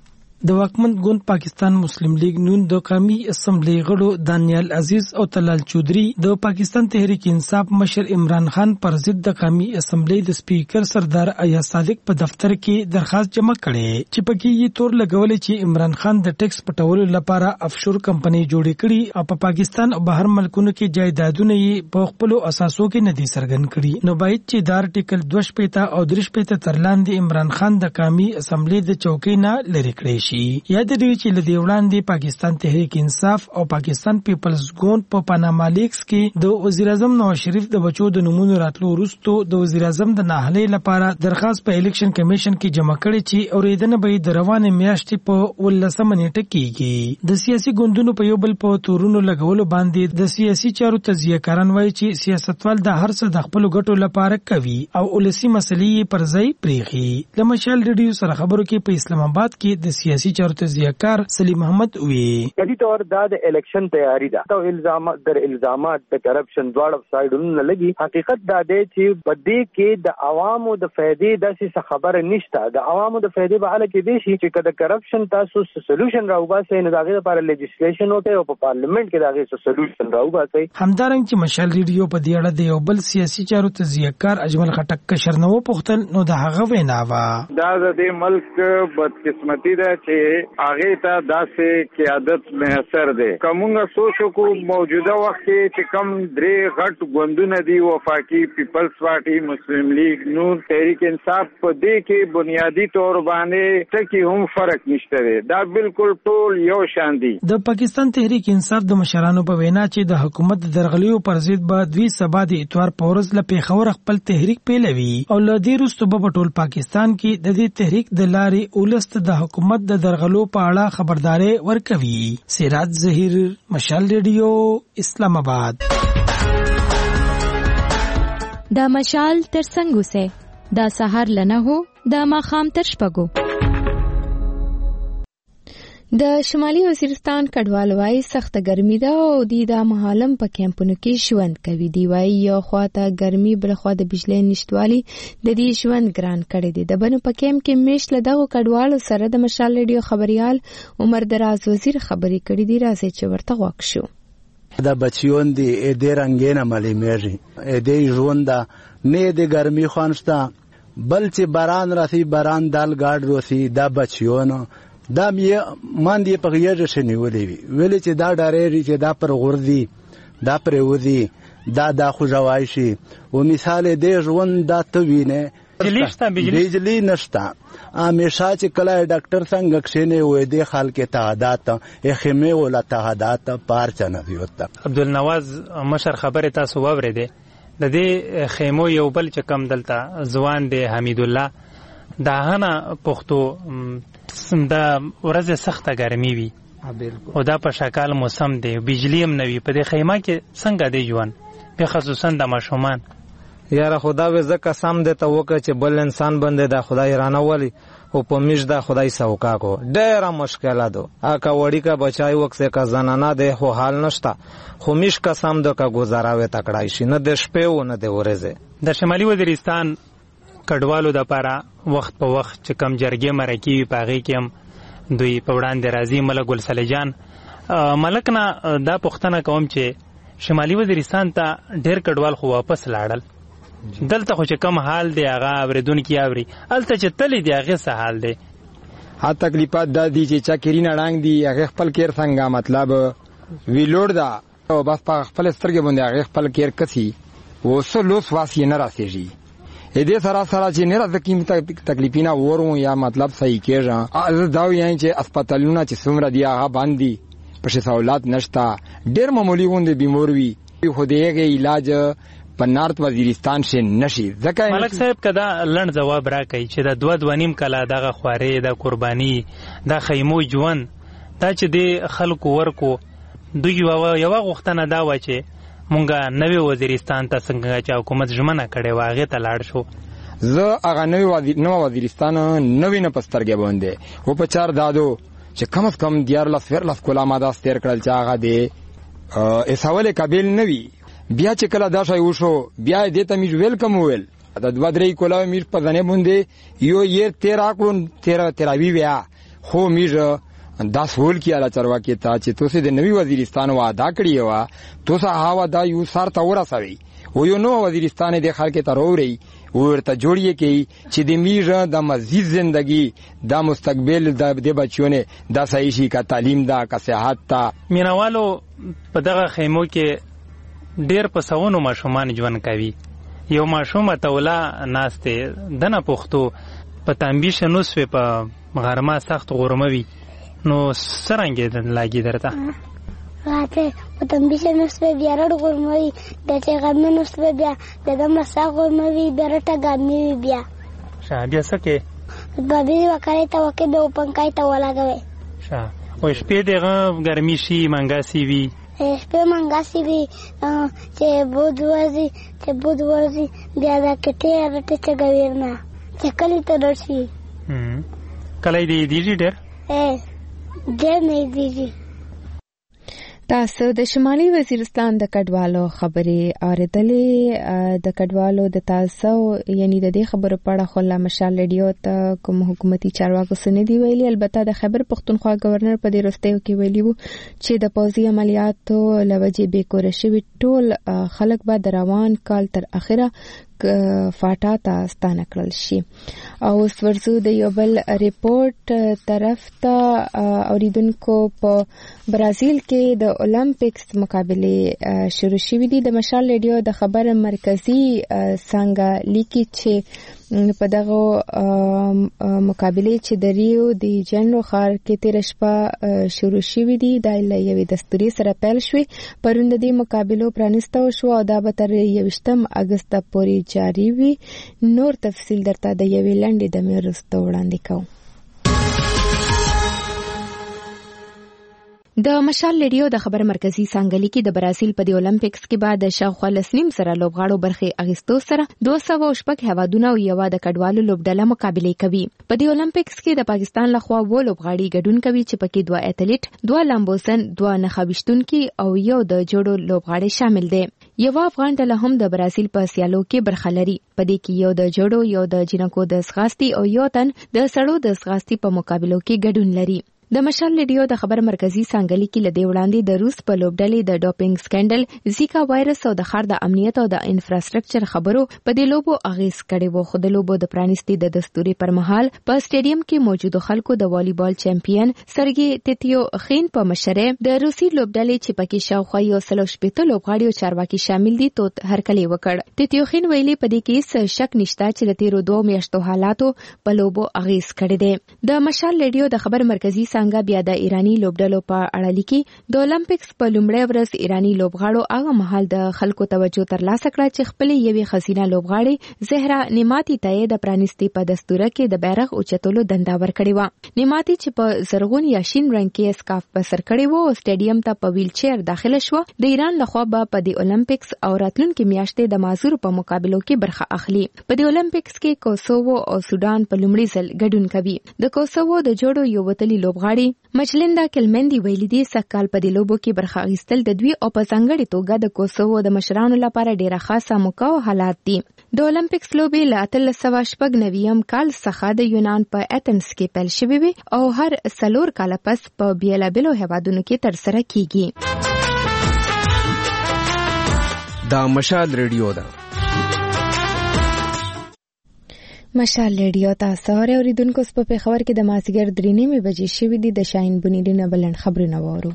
د واکمن ګوند پاکستان مسلم لیگ نون د قومي اسمبلی غړو دانیال عزیز او طلال چودري د پاکستان تحریک انصاف مشر عمران خان پر ضد د قومي اسمبلی د سپیکر سردار ایا صادق په دفتر کې درخواست جمع کړي چې پکې یې تور لګولې چې عمران خان د ټیکس پټولو لپاره افشور کمپنۍ جوړې کړي او په پاکستان او بهر ملکونو کې جایدادونه یې په خپل اساسو کې ندي څرګند کړي. نو باید چې د آرټیکل دوه شپېته او درې شپېته تر لاندې عمران خان د قومي اسمبلی د چوکۍ نه لرې کړي. یاد دی چې لدی وړاندې پاکستان تحریک انصاف او پاکستان پیپلز ګوند په پاناما لیکس کې د وزیر اعظم نواز شریف د بچو د نمونه راتلو وروسته د وزیر اعظم د ناهیلۍ لپاره درخواست په الیکشن کمیشن کې جمع کړي چې اوریدنه به د روانې میاشتې په ولسمه نیټه کېږي. د سیاسي ګوندونو په یو بل په تورونو لګولو باندې د سیاسي چارو تجزیه کاران وایي چې سیاستوال د هر څه د خپل ګټو لپاره کوي او ولسی مسلې پر ځای پریخي. د مشال ریډیو سره خبرو کې په اسلام آباد کې د سیاسي چارو تزیهکار سلیم محمد وی کدي تور دا د الیکشن تیاری ده او الزامات در الزامات د کرپشن دواړه سایډونو لګي. حقیقت دا دی چې په دې کې د عوامو د فائدې داسې خبره نشته. د عوامو د فائدې په اړه کې دی چې کله کرپشن تاسو سولوشن راوباسي نه دغه لپاره لیجسلیشن وکړي او په پارلیمنت کې دغه سولوشن راوباسي. همدارنګ چې مشال ریډیو په دې اړه د یو بل سیاسي چارو تزیهکار اجمل خټک کشرنو پوښتل نو د هغه وینا وا دا د ملک بدقسمتی ده چې هغه ته داسې قیادت میسر دی. کومه سوچو کو موجوده وخت کې چې کم درې غټ ګوندونه دي وفاقي پیپلز پارټي مسلم لیگ نون تحریک انصاف په دې کې بنیادی تور باندې ټکی هم فرق نشته دی. دا بالکل ټول یو شان دي. د پاکستان تحریک انصاف د مشرانو په وینا چې د حکومت درغلیو پر ضد به دوی سبا د اتوار په ورځ له پیښور خپل تحریک پیلوي او له دې وروسته به ټول پاکستان کې د دې تحریک د لارې ولست د حکومت د درغلو په اړه خبرداري ورکوي. سراج ظهیر، مشال ریډیو، اسلام آباد. دا مشال تر څنګه سه دا سحر لنه هو دا ماخام تر شپږو. د شمالي وزیرستان کډوال وايي سخته ګرمي ده او دی د مهالم په کیمپونو کې ژوند کوي. دی وايي یو خواته ګرمي بل خوا د بجلی نشټوالي د دې ژوند ګران کړی دی. د بنو په کیمپ کې میش له دغه کډوالو سره د مشال ریډیو خبريال عمر دراز وزیر خبري کړي دي. راځي چې ورته غوښ شو. دا بچیون دی ا دې رنگینه ملي میږي ا دې ژوند دا نه د ګرمي خوانستا بل چې باران راځي باران دال ګاډ روسي دا بچیونو دا مې مان دی په یوه شنی ولې ویلې چې دا ډارې چې دا پر غردي دا پر ودی دا دا خو جوای شي او مثال دې ژوند دا ته وینه بجلی نشتا همیشه چې کله ډاکټر څنګه کښینه وې دې خال کې تعهدات اخمه ولا تعهدات پارچ نه دیوتا. عبدالنواز مشر خبره تاسو واورېده د دې خیمو یو بل چې کم دلته ځوان دی حمید الله دا هنه پښتو دا ورځ سخته ګرمي وي او دا په شکل موسم دی بجلی هم نوي په دې خیمه کې څنګه دی ژوند به خصوصا د ماشومان یاره خدا وې زه قسم دې ته وکړه چې بل انسان باندې دا خدای رانولي او په میش دا خدای سوکا کو ډېره مشکله ده. اکا وړي کا بچای وکسه کا زنانه ده خو حال نشتا خو میش قسم ده کا گزاراوي تکړای شي نه د شپې و نه د ورځې. د شمالي وزیرستان کډوالو د پاره وخت په وخت چې کم جرګې مرکې پاغي کې هم دوی په وړاندې راځي. ملک ګل سلیجان ملک نه دا پوښتنه کوم چې شمالي وزیرستان ته ډېر کډوال خو واپس لاړل دلته خو چې کم حال دی هغه اوریدونکي اوري الته چې تللی دی هغه څه حال دی. ها تکلیفات دا دي چې چاکري نه ډانګ دي هغه خپل کیر څنګه مطلب ویلوړ دا او بس په خپل سترګې باندې هغه خپل کیر کسي وسلوس واسي نه راسيږي. اې دې سره سره چې نه راځي کیمه تکلیفینا ورو یا مطلب صحیح کېږي از دا وایي چې هسپتالونه چې څومره دی هغه باندې په سہولت نشتا ډېر معمولی غونډې بیمار وي خو دېغه علاج په نارت وزیرستان شي نشي. ځکه ملک صاحب کدا لړ جواب راکړي چې د دوه دوانیم کلا دغه خوارې د قرباني د خیمو ژوند دا چې د خلکو ورکو دوی یو غوښتنه دا و چې مونږه نوې وزیرستان ته څنګه چې حکومت ژمنه کړې و هغې ته لاړ شو. زه هغه نوې وزیرستان نوې نه په سترګې باندې و په چار دادو چې کم از کم دیارلس ورلس کولا ماده ستیر کړل چې هغه د اساول قابل نه وي. بیا چې کله دا شای وشو بیا دې ته میج ویلکم ویل د دوه درې کولا میج په ځنه باندې یو یې تیرا کون تیرا تیراوی بیا خو میج دا سول کیاله چرواکي ته چې توسه د نوی وزیرستان وعده کړی و توسه هوا دا یو سر ته ورسوي و یو نو وزیرستان د خلک ته وروړي ورته جوړیږي کی چې د میژه د مزید زندگی د مستقبل د بچیونه د صحیح شي کا تعلیم دا کا صحت تا. مینوالو په دغه خیمو کې ډیر په سونو ماشومان ژوند کوي. یو ماشوم تولا ناشته دنه پختو په تنبیش نوسوي په غرمه سخت غرموي نو سرنګې د لاګي درته راته په تنبیش نوسوي بیا رډ غرموي د چې غرمه نوسوي بیا د دمه سخت غرموي بیا رټه ګامي بیا شا بیا سکه بابي وکړې ته وکې به پنکای ته ولاګوي شا او شپې دغه ګرمي شي منګاسي وي شپې منګاسي وي چې بود ورځي چې بود ورځي بیا دا کته راته چې ګویرنا چې کلی ته درشي کله دې دیږي ډېر ا ډېر نه دیږي. تاسو د شمالي وزیرستان د کډوالو خبرې اوریدلې. د کډوالو د تاسو یعنی د دې خبرو په اړه خلا مشال ریډیو ته کوم حکومتي چارواکو سن دی ویلي. البته د خیبر پختونخوا گورنر په دې رستیو کې ویلي وو چې د پوځي عملیاتو لوجې بیکور شوی ټول خلک به د روان کال تر اخره فاټا ته ستانه کړل شي. او اوس ورزو د یو بل ریپورت طرف ته اوریدونکو په برازیل کې د اولمپکس مقابله شروع شوې دي. د مشال ریډیو د خبر مرکزی څنګه لیکي چې په دغه مقابله چې د ریو د جنرو ښار کې تیر شپه شروع شوې دي د یوې دستوري سره پیل شوې. پرون د دې مقابلو پرانیسته شو او دا به تر یویشتم اگست پورې جاری وي. نور تفصیل درته د یوې لنډې دمې وروسته وړاندې کوم. د مشال ریډیو د خبر مرکزی څنګه لیکي د برازیل په د اولمپکس کې بعد شاوخوا لسنیم سره لوبغاړو برخه اغستو سره دوه سوه شپږ هوادونه او یو د کډوالو لوبډله مقابله کوي. په د اولمپکس کې د پاکستان لخوا و لوبغاړي ګډون کوي چې پکې دوه اټلیټ دوه لامبوزن دوه نخښتونکي او یو د جوړو لوبغاړي شامل دي. یو افغان ډله هم د برازیل په سیالو کې برخه لري. په دې کې یو د جوړو یو د جنکو د سغاستي او یو تن د سړو د سغاستي په مقابلو کې ګډون لري. د مشال ریډیو د خبر مرکزی څنګه لیکي لدی وړاندې د روس په لوبډلې د ډوپینګ سکینډل زیکا وایرس او د خار د امنیت او د انفراستراکچر خبرو په دې لوبو اغیز کړي وو. خو د لوبو د پرانیستي د دستوري پر مهال په سټیډیم کې موجودو خلکو د والیبال چمپیون سرګي تیتیو خین په مشره د روسي لوبډلې چې پکې شاوخوا یو سل شپږ لوبغاړي او چارواکي شامل دي توت هرکلی وکړ. تیتیو خین ویلي په دې کې څه شک نشته چې د تیرو دوه میاشتو حالاتو په لوبو اغیز کړي دي. د مشال ریډیو د خبر مرکزی څنګه بیا د ایرانی لوبډلو په اړه لیکي د اولمپکس په لومړۍ ورځ ایرانی لوبغاړو هغه مهال د خلکو توجه ترلاسه کړه چې خپل یوې خزینه لوبغاړي زهرا نیماتی ته د پرانیستي په دستوره کې د بیرغ اوچتولو دنده ورکړې و. نیماتی چې په زرغون یا شین رنګ کې اسکاف په سر کړی و او سټیډیم ته په ویل چیر داخله شو. د ایران لخوا به په د اولمپکس او راتلونکي میاشتې د مازور په مقابلو کې برخه اخلي. په د اولمپکس کې کوسوو او سودان په لومړي ځل ګډون کوي. د کوسوو د جوړو یو وتلی لوبغاړي مچلندا کلمندي ویلي دي سکهال په د لوبو کې برخه اخیستل د دوی او په ځانګړي توګه د کوسوو د مشرانو لپاره ډیره خاصه موقع او حالات دي. د اولمپکس لوبې له اتلس سوه شپږ نویم کال څخه د یونان په ایتنز کې پیل شوې وي او هر څلور کاله پس په بیلابیلو هیوادونو کې ترسره کیږي. دا مشال ریډیو ده. مشال ریډیو تاسو اوریدونکو په پیښور کې د مازیګر درې نیمې بجې شوې دي. د شاهین بنیری نه بلند خبرونه وورو.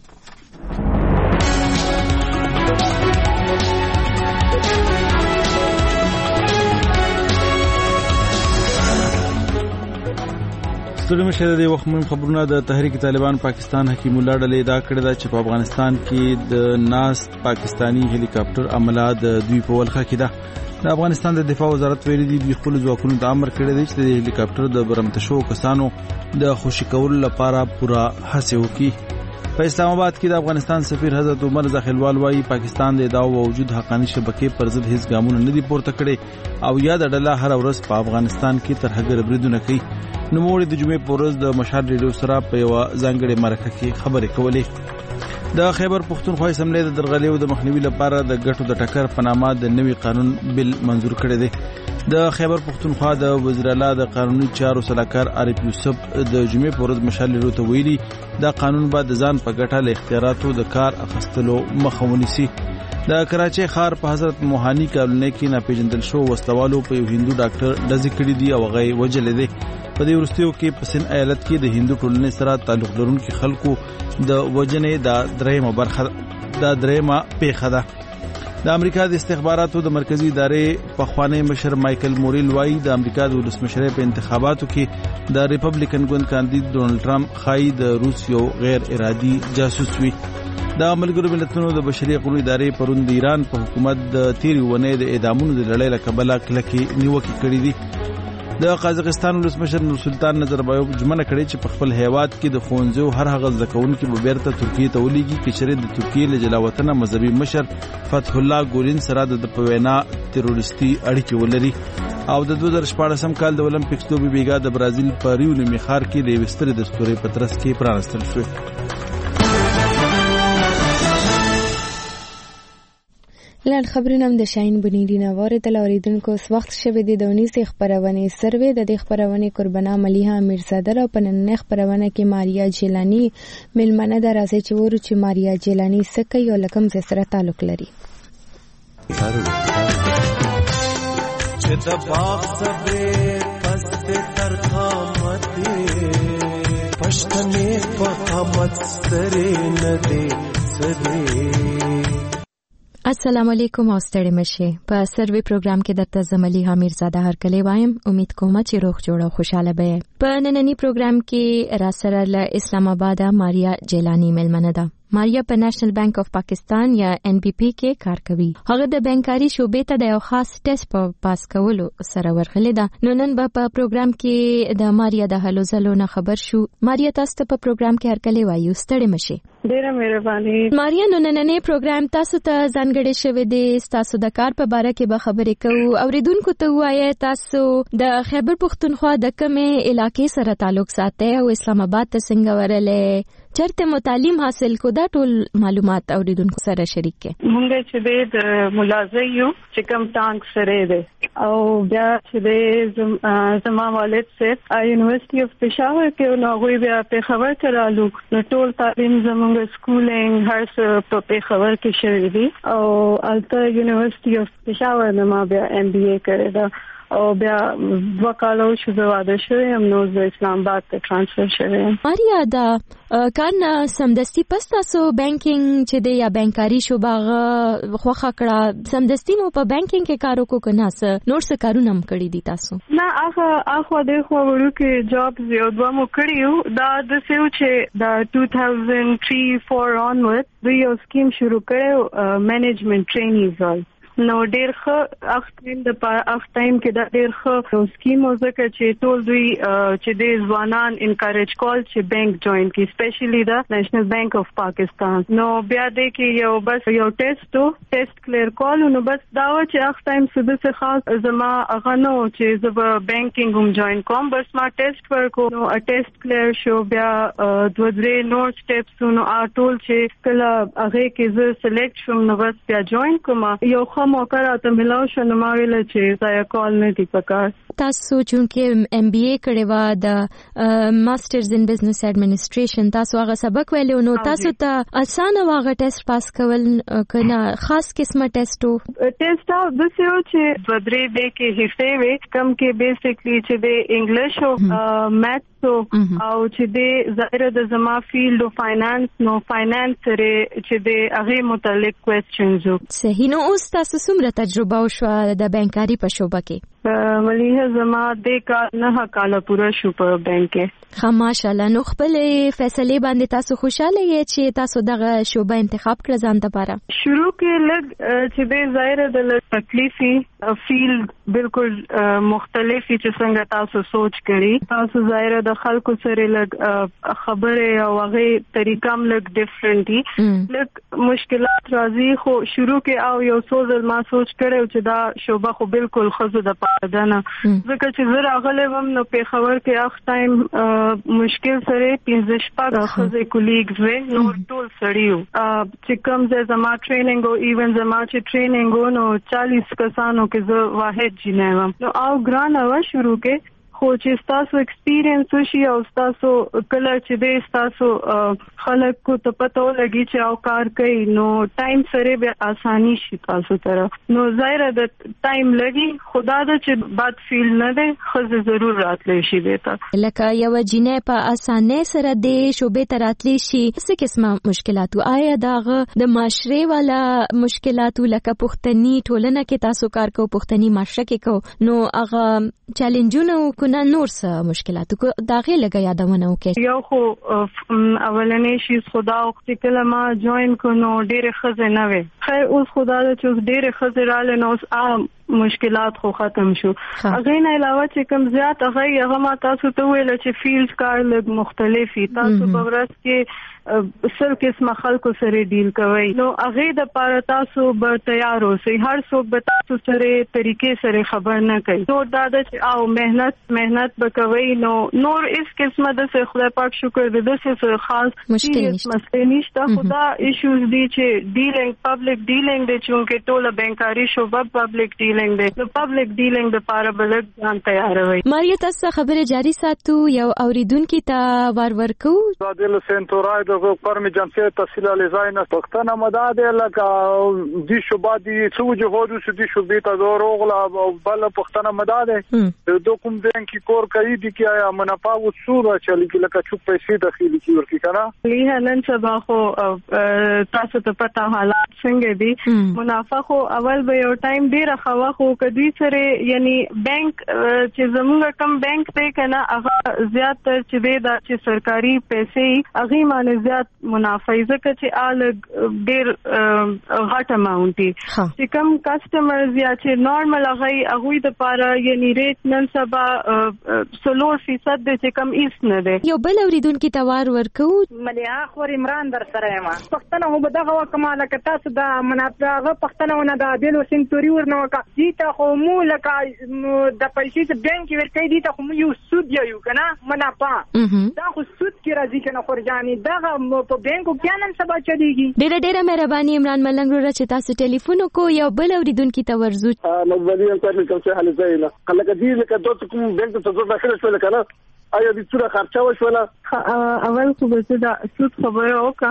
ستړي مشه د وخت مهم خبرونه. د تحریک طالبان پاکستان حکیم الله ډلې دا کړی دا چې په افغانستان کې د ناس پاکستانی هلی کاپټر عمله د دوی په ولخه کې ده. د افغانستان د دفاع وزارت ویلي دی دوی خپل ځواکونو ته امر کړی دی چې د هلی کاپټر د برمته شو کسانو د خوشی کولو لپاره پوره هڅه وکړي. په اسلام آباد کې د افغانستان سفیر حضرت عمر زاخیلوال وايي پاکستان د ادعاو وجود حقانی شبکې پر ضد هیڅ ګامونه نه دي پورته کړي او یا د ډله هر ورځ په افغانستان کې ترهګر بریدونه کوي. نوموړي د جمعې په ورځ د مشال ریډیو سره په یوه ځانګړې مرکه کې خبرې کولې. د خیبر پښتونخوا اسمبلی د درغلیو د مخنیوي لپاره د ګټو د ټکر په نامه د نوي قانون بل منظور کړی دی. د خیبر پښتونخوا د وزیر اعلی د قانوني چارو سلاکار عارف یوسف د جمعې په ورځ مشال ریډیو ته ویلي دا قانون به د ځان په ګټه له اختیاراتو د کار اخیستلو مخه ونیسي. د کراچۍ ښار په حضرت موهانی کالونۍ کې ناپېژندل شوو وسلوالو په یو هندو ډاکټر ډزې کړي دي او هغه یې وژلی دی. په دې وروستیو کې په سند ایالت کې د هندو ټولنې سره تعلق لرونکي خلکو د وژنې د درېیمه برخه د درېیمه پیښه ده. د امریکا د استخباراتو د مرکزی ادارې پخوانی مشر مایکل مورل وايي د امریکا د ولسمشرۍ په انتخاباتو کې د ریپبلیکن ګوند کاندید ډونالد ټرمپ خای د روس یو غیر ارادي جاسوس وي. د ملګرو ملتونو د بشري حقوقو ادارې پرون د ایران په حکومت د تیری ونې د اعدامونو د لړۍ له کبله کلکې نیوکې کړې دي. د قازقستان ولسمشر نورسلطان نظربایوف ژمنه کړې چې په خپل هیواد کې د ښوونځیو هر هغه زده کوونکي به بیرته ترکیې ته ولیږي چې چېرې د ترکیې له جلاوطنه مذهبي مشر فتح الله ګولین سره د په وینا تروریستي اړیکې ولري. او د دوه زره شپاړسم کال د اولمپکس لوبې بیګا د برازیل په ریو د میخار کې د یوې سترې دستورې په ترڅ کې پرانستل شوې. لاند خبرونه هم د شاهین بنیری نه واردل اوریدونکو اس وخت شوه د دونیسې خبرونه سروې د دې خبرونه قربانا ملیحه میرزاده او پنن خبرونه کې ماریا جیلانی ملمنه د راځي چې ورو چې ماریا جیلانی سکه یو لکم سره تعلق لري. چې د باغ سبې پست تر قامت پښتنې په قامت سره نه دي سره. السلام علیکم او ستړي مشه. په سروي پروګرام کې درته زملي حمیر زاده هر کله وایم. امید کوم چې روغ جوړ او خوشاله به. په نننی پروګرام کې را سره له اسلام آباد ماریا جیلانی ملمنه ده. ماریا په نېشنل بانک اف پاکستان یا ان بي پي کې کار کوي. هغه د بانکاري شوبې ته د یو خاص ټیسټ په پاس کولو سره ورغلې ده. نو نن به په پروګرام کې د ماریا د هلو زلو نه خبر شو. ماریا تاسو ته په پروګرام کې هر کله وایو ستړي مشه. ډیره مهرباني. ماریا نو نننی پروګرام تاسو ته ځانګړی شوی دی. تاسو د کار په باره کې به خبرې کوو. اوریدونکو ته وایي تاسو د خیبر پښتونخوا د کومې علاقې سره تعلق ساتئ او اسلام آباد ته څنګه ورلې؟ چرته مو تعلیم حاصل کو؟ دا ټول معلومات اوریدونکو سره شریک کړئ. مونږ چې د ملازم چې کوم ټانک سره دی او بیا چې د زما والد سره یونیورسيټي اف پېښور کې نو غوي بیا په خبر کړهلو نو ټول تعلیم زموږ سکولینګ هر څه په پېښور کې شوی دی او الته یونیورسيټي اف پېښور نه ما بیا ام بي اي کړی دا او بیا دوه کالو شو زه واده شوم نو زه اسلام آباد ته ترانسفر شوم. ماریا دا کارنا سمدستي پس تاسو بانکینګ چې دی یا بانکاری شو باغ خوخه کړه سمدستي مو په بانکینګ کې کارو کو کنه س نور څه کارونه هم کړی دي تاسو؟ نه هغه هغه د خو ورو کې جاب یو دوه مو کړیو دا د سیو چې دا two thousand three four onward دوی یو سکیم شروع کړو مینجمنت ټرینیز ول نو ډیر ښه اخ ټایم د اخ ټایم کې دا ډیر ښه سکیم او ځکه چې ټول دوی چې د ځوانان انکریج کول چې بانک جوائن کی سپیشلی دا نېشنل بانک اف پاکستان نو بیا دې کې یو بس یو ټیسټ ټیسټ کلیر کول نو بس دا و چې اخ ټایم سده څه خاص زما هغه نو چې زه بانکینګ هم جوائن کوم بس ما ټیسټ ورکو نو ا ټیسټ کلیر شو بیا دوه درې نور سټیپس نو ا ټول چې کله هغه کې زه سلیکټ شوم نو بس بیا جوائن کوم یو موقع راته ملاو شو نو ما ویل چې دا کال نه دی پکار. تاسو چې ایم بی ای کړی و د ماسترز ان بزنس ایڈمنسټریشن تاسو هغه سبق ویلو نو تاسو ته اسانه واغه ټیسټ پاس کول کنه خاص قسمه ټیسټو ټیسټ او د سیو چې بدرې دې کې حصے وي کم کې بیسیکلی چې د انګلیش او میث او چې د ظاهر د زما فیلډ او فاینانس نو فاینانس سره چې د هغه متعلق کوېسچنز وو. صحیح نو اوس تاسو څومره تجربه وشو د بانکاری په شوبه کې؟ مليحه زما د کال نه کال پورا شو په بانک کې. ها ماشاءالله نو خپل فیصله باندې تاسو خوشاله یې چې تاسو دغه شوبه انتخاب کړ ځان لپاره؟ شروع کې لږ چې د ظاهر د تکلیفي فیلډ بالکل مختلفي چې څنګه تاسو سوچ کړی تاسو ظاهر د خلکو سره لږ خبره او هغه طریقه هم لږ ډیفرنٹ دي لږ مشکلات راځي خو شروع کې او یو څو ځل ما سوچ کړو چې دا شوبه خو بالکل خزو د دنه ځکه چې زه راغلی وم نو پیښور کې اخ ټایم مشکل سره پنځه شپږ خزې کولیګز وې نور ټول سړیو چې کوم ځای زما ټریننګ او ایون زما چې ټریننګ نو چالیس کسانو کې زه واحد جنې وم نو او ګران و شروع کې خو چې تاسو ایکسپیرینس وشي او تاسو کله چې د تاسو خلک کو ته پته ولګي چې او کار کوي نو ټایم سره به اساني شي تاسو طرف نو ظاهر د ټایم لګي خدا د چې بد فیل نه ده خو ضرور راتلی شي دیتا لکه یو جنې په اسانه سره د شوبې تراتلی شي څه قسمه مشکلات آیا داغه د معاشره والا مشکلات لکه پښتني ټولنه کې تاسو کار کوو پښتني معاشره کې کو نو هغه چیلنجونه نه نور څه مشکلاتو کو داغه لګا یادونه وکړي یو خو اولنې شي خدا او کله ما جوائن کو نو ډېر خزه نه وي خیر اوس خدا د چې ډېر خزه رااله نو اوس مشکلات خو ختم شو هغه نه علاوه چې کوم زیات هغه هغه ما تاسو ته ویل چې فیلډ کار لږ مختلفي تاسو په ورځ کې سر قسمه خلکو سره ډیل کوي نو هغه د پاره تاسو به تیار اوسئ هر څوک به تاسو سره طریقې سره خبر نه کوي نو دا د او مهنت مهنت وکوي نو نور اس قسمه د خدای پاک شکر دې څه خاص مسئله نشته خدا ایشوز دي چې ډیلینګ پبلک ډیلینګ د چونکه ټوله بانکاری شوبه پبلک ډیلینګ د پبلک ډیلینګ د پاره بلک ځان تیاروي. ماریا تاسو خبره جاری ساتو یو اوریدونکو ته ور ورکو دل سنتورای د پرمی جنسي تحصیل لیزاین پښتنه مدد لکه دي شوبه دي څو جهود شو دي شوبې ته زوروغلا بل پښتنه مدد د کوم بانک کور کوي دي کې منافع او صوره چلی کې لکه چوپ پیسې داخلي کی ورکی کنه لیه نن سبا خو تاسو ته پتا حالات څنګه دي منافع خو اول به یو ټایم ډیر خوا خو کدی سره یعنی بانک چې زموږ کم بانک ته کنه هغه زیات تر چې د چې سرکاري پیسې هغه معنی زیات منافع ځکه چې ال ډیر غټ اماونټ دي چې کم کسٹمرز یا چې نارمل هغه هغه د پاره یعنی ریټ نن سبا سلور فیصد د چې کم ایس نه ده یو بل اوریدونکو ته وار ورکو مليحه خور عمران در سره ما پښتنه هو بدغه وکماله ک تاسو د منافعه پښتنه ونه د بیل سنتوري ورنه وکا دي ته خو مو لکه د پیسې د بانک ورکې دي ته خو مو یو سود یو کنه منافع دا خو سود کې راځي کنه خورجاني دغه په بانکو کې نن سبا چلیږي ډېر ډېر مهرباني عمران ملنګ ورته چې تاسو ټلیفون کو یو بل اوریدونکو ته ورزو نو ولې کوم څه حل ځای نه کله کدي لکه دوت کوم بانک ته ځو داخله شول کنه آیا د څوره خرچه وشوله اول خو به دا سود خبره وکم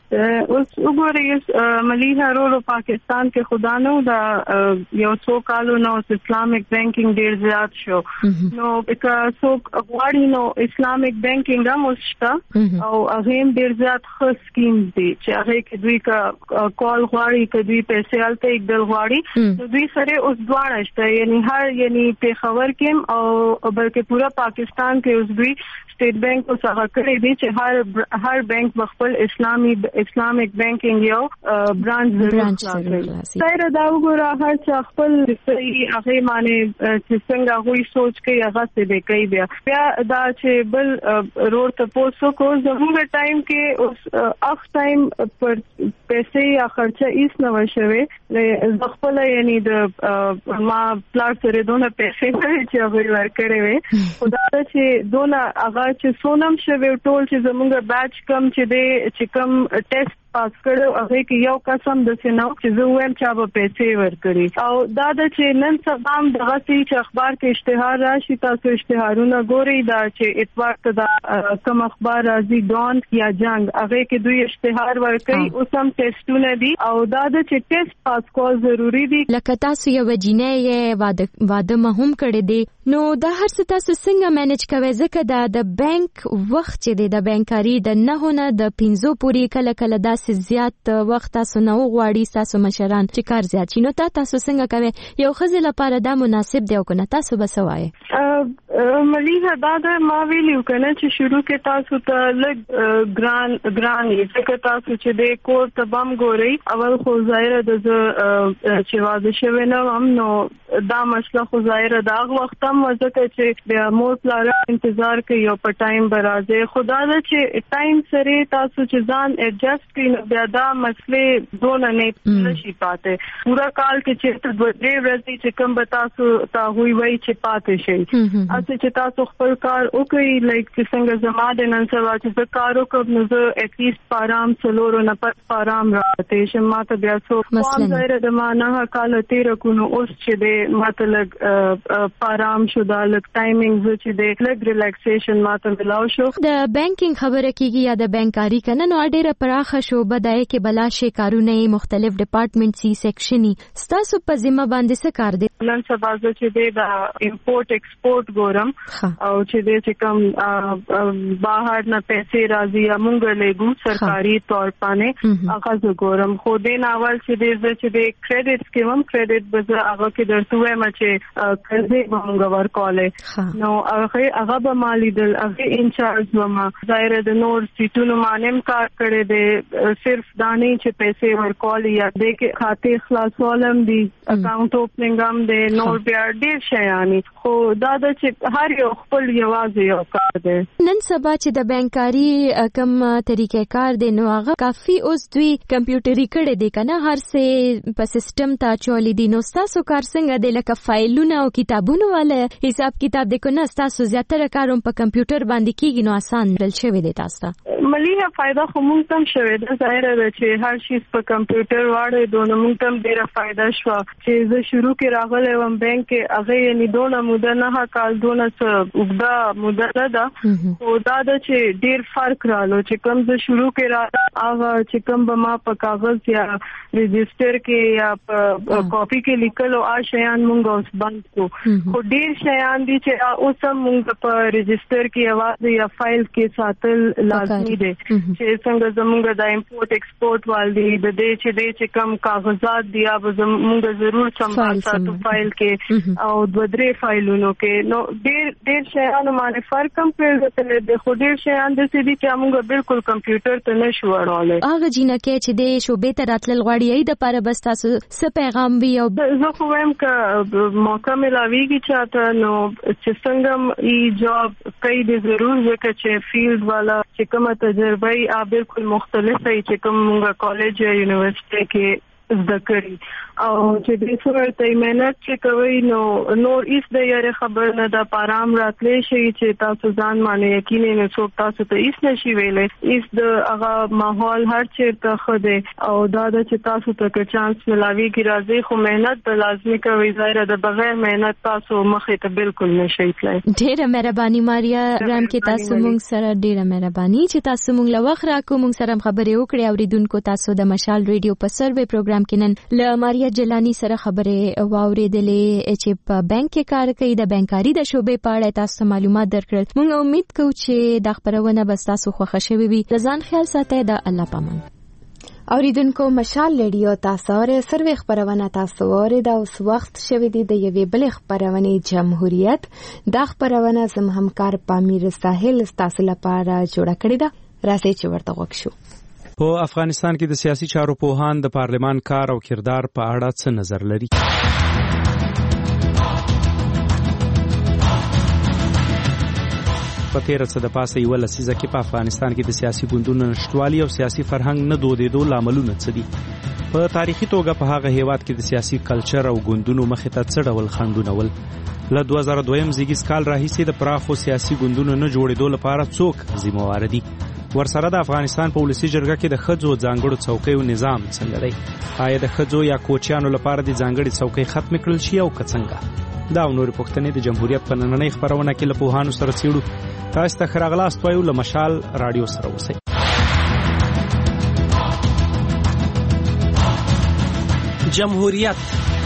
اوس وګورئ مليحه ورو پاکستان کې خدا نو دا یو څو کالو نو اسلامیک بانکینګ ډیر زیات شو نو بیکاز څو غواړي نو اسلامیک بانکینګ هم وشته او هغه ډیر زیات ښه سکیم دي چې هغه کې دوی کا کال غواړي کې دوی پیسې الته یک دل غواړي نو دوی سره اوس دواړه شته یعنی هر یعنی په خبر کې او بلکې پورا پاکستان کې اوس دوی state bank को सहा करे दी چې هر هر بانک خپل اسلامي اسلامیک بانکینګ یو برانچ ضروري سره دا وګوره هر څه خپل صحیح هغه معنی چې څنګه غوي سوچ کوي هغه څه به کوي بیا بیا دا چې بل روډ ته پوسو کو زموږ ټایم کې اوس اخ ټایم پر پیسې یا خرچه هیڅ نه وشوي خپل یعنی د ما پلاټ سره دونه پیسې چې هغه ورکړې وي خدای چې دونه هغه چې سونم شوی ټول چې زموږ بیچ کم چې دی چې کم ټیسټ پاس کړو هغه کې یو قسم د سينو چې زه وایم چې به پیسې ورکړي او دا د چې نن سبا هم دغه چې اخبار کې اشتهار راشي تاسو اشتهارونه ګورئ دا چې اتوار ته دا کوم اخبار راځي ډون یا جنگ هغه کې دوی اشتهار ورکړي او سم ټیسټونه دي او دا د چې ټیسټ پاس کول ضروری دي لکه تاسو یو جنې واده واده مهم کړی دی نو دا هر څه تاسو څنګه مینج کوئ ځکه دا د بانک وخت چې د بانکاري د نه نه د پنځو پورې کله کله دا زیات وخت تاسو نه غواړي تاسو مشران چې کار زیات شي نو تاسو څنګه کوي یو خزل لپاره دا مناسب دی او کنه تاسو بسوای مليحه دا د ما ویلو کنه چې شروع کې تاسو ته لګ ګران ګران یې تاسو چې د کور ته بم ګوري اول خو ظاهر د چې واده شوی نه هم نو دا مسله خو ظاهر دا وخت هم ځکه چې د مور پلار انتظار کوي او په ټایم برازه خدا دا چې ټایم سره تاسو چې ځان ایڈجسټ کړئ بیا دا مسلې دونه نه نشي پاتې پورا کال کې چې د دې ورځې چې کوم به تاسو تا وی وی چې پاتې شي اته چې تاسو خپل کار وکړئ لایک چې څنګه زما د نن سبا چې کار وکړم نو زه اټ لیست پارام څلورو نه پات پارام راته شم ماته بیا څو کوم ځای د ما نه کال تیر کو نو اوس چې د ماته لګ پارام شو دا لګ ټایمینګ چې د لګ ریلیکسیشن ماته ملاو شو د بانکینګ خبره کیږي یا د بانکاری کنه نو ډیره پراخه شو بدای کې بلاشه کارونه مختلف ډپارټمنټ سی سیکشني ستاسو په ذمہ باندې څه کار دی نن سبا چې د امپورټ ایکسپورټ ګورم او چې د چې کوم بهر نه پیسې راځي موږ لګو سرکاري تور باندې هغه ګورم خو د ناول چې د چې د کریډټ سکیم کریډټ بزر هغه کې درته وایم چې قرضې موږ ورکوله نو هغه هغه به مالی دل هغه انچارج وما ظاهر د نور سیټونو مانم کار کړي دي صرف دانی چې پیسې ورکول یا د کې خاطه خلاصولم دي اکاونټ اوپننګ هم د نور بیا ډیر شیانی خو دا د چې هر یو خپل یوازې یو کار دی نن سبا چې د بانکاری کم طریقې کار دی نو هغه کافي اوس دوی کمپیوټري کړي دي کنه هر څه په سیستم ته چولې دي نو تاسو کار څنګه دی لکه فایلونه او کتابونه ول حساب کتاب د کو نه تاسو زیاتره کاروم په کمپیوټر باندې کیږي نو آسان دل شوی دی تاسو مليحه فائدہ خو مونږ تم شوی دا ظاهر ده چې هر شي په کمپیوټر واړې دونه مونږ تم ډیره فائدہ شو چې زه شروع کې راغله وم بانک کې هغه یې دونه موده نه کال دونه څه وګدا موده نه ده او دا د چې ډیر فرق رالو چې کوم زه شروع کې را هغه چې کوم به ما په کاغذ یا رجستر کې یا په کاپی کې لیکلو آ شیان مونږ اوس بند کو خو ډیر شیان دي چې اوس مونږ په رجستر کې आवाज یا فایل کې ساتل لازمي دي چې څنګه زموږ د امپورټ ایکسپورټ والدي د دې چې د چې کوم کاغذات دي او زموږ ضرور سمبال ساتو فایل کې او د درې فایلونو کې نو ډیر ډیر شیان باندې فرق هم پیژندل دي خو ډیر شیان د سې دي چې موږ بالکل کمپیوټر ته نشو وړاله هغه جنہ کې چې د شوبې ته راتلل غواړي ای د پاره بس تاسو څه پیغام وی او زه خو وایم ک موقع ملاويږي چاته نو چې څنګه ای جاب کوي د ضرور ځکه چې فیلډ والا چې کومه تجربه یې بالکل مختلف دی چې کوم موږ کالج یا یونیورسيټي کې زده کړي او چې د څورته مهنت چې کوي نو نور هیڅ د یاره خبر نه د پارام راتلې شي چې تاسو ځان باندې یقین نه څوک تاسو ته هیڅ نشي ویلې هیڅ د هغه ماحول هر چیرته خده او دا د چې تاسو ته چانس ملاوي کی راځي خو مهنت د لازمي کوي ظاهر د بغیر مهنت تاسو مخې ته بالکل نشئ تلای. ډیره مهرباني ماریا رام کې تاسو مونږ سره ډیره مهرباني چې تاسو مونږ له وخت راکو مونږ سره خبرې وکړې اوریدونکو تاسو د مشال ریډیو په سروې پروګرام کې نن له ماریا جلانی سره خبرې واوریدلې چې په بانک کې کار کوي د بانکاري د شوبې په اړه تاسو معلومات درکړل. موږ امید کوو چې د خبرونه به تاسو خوښ شوي وي. ځان خیال ساتئ د الله پامان. اوریدونکو مشال ریډیو تاسو سره سروي خبرونه تاسو اورید او وخت شوی دی د یوې بل خبرونه جمهوریت د خبرونه زم همکار پامیر ساحل تاسو لپاره جوړه کړې ده. راځي چې ورته وښیو. په افغانستان کې د سیاسي چارو پوهان د پارلمان کار او کردار په اړه څه نظر لري؟ په تیر څه د پاسه یو لسیزه کې په افغانستان کې د سیاسي ګوندونو نشټوالي او سیاسي فرهنګ نه دودېدو لاملونه څه دي؟ په تاریخي توګه په هغه هیواد کې د سیاسي کلچر او ګوندونو مخې ته څه ډول خنډونه ول؟ له دوه زره دویم زیږیز کال راهیسې د پراخو سیاسي ګوندونو نه جوړېدو لپاره څوک ذمہوار دي؟ ورسره د افغانستان په ولسی جرګه کې د خځو ځانګړو څوکیو نظام څنګه دی؟ آیا د خځو یا کوچیانو لپاره د ځانګړي څوکۍ ختم کړل شي او که څنګه؟ دا او نور پوښتنې د جمهوریت په نننۍ خبرونه کې له پوهانو سره څېړو. تاسو ته ښه راغلاست وایو. له مشال راډیو سره اوسئ. جمهوریت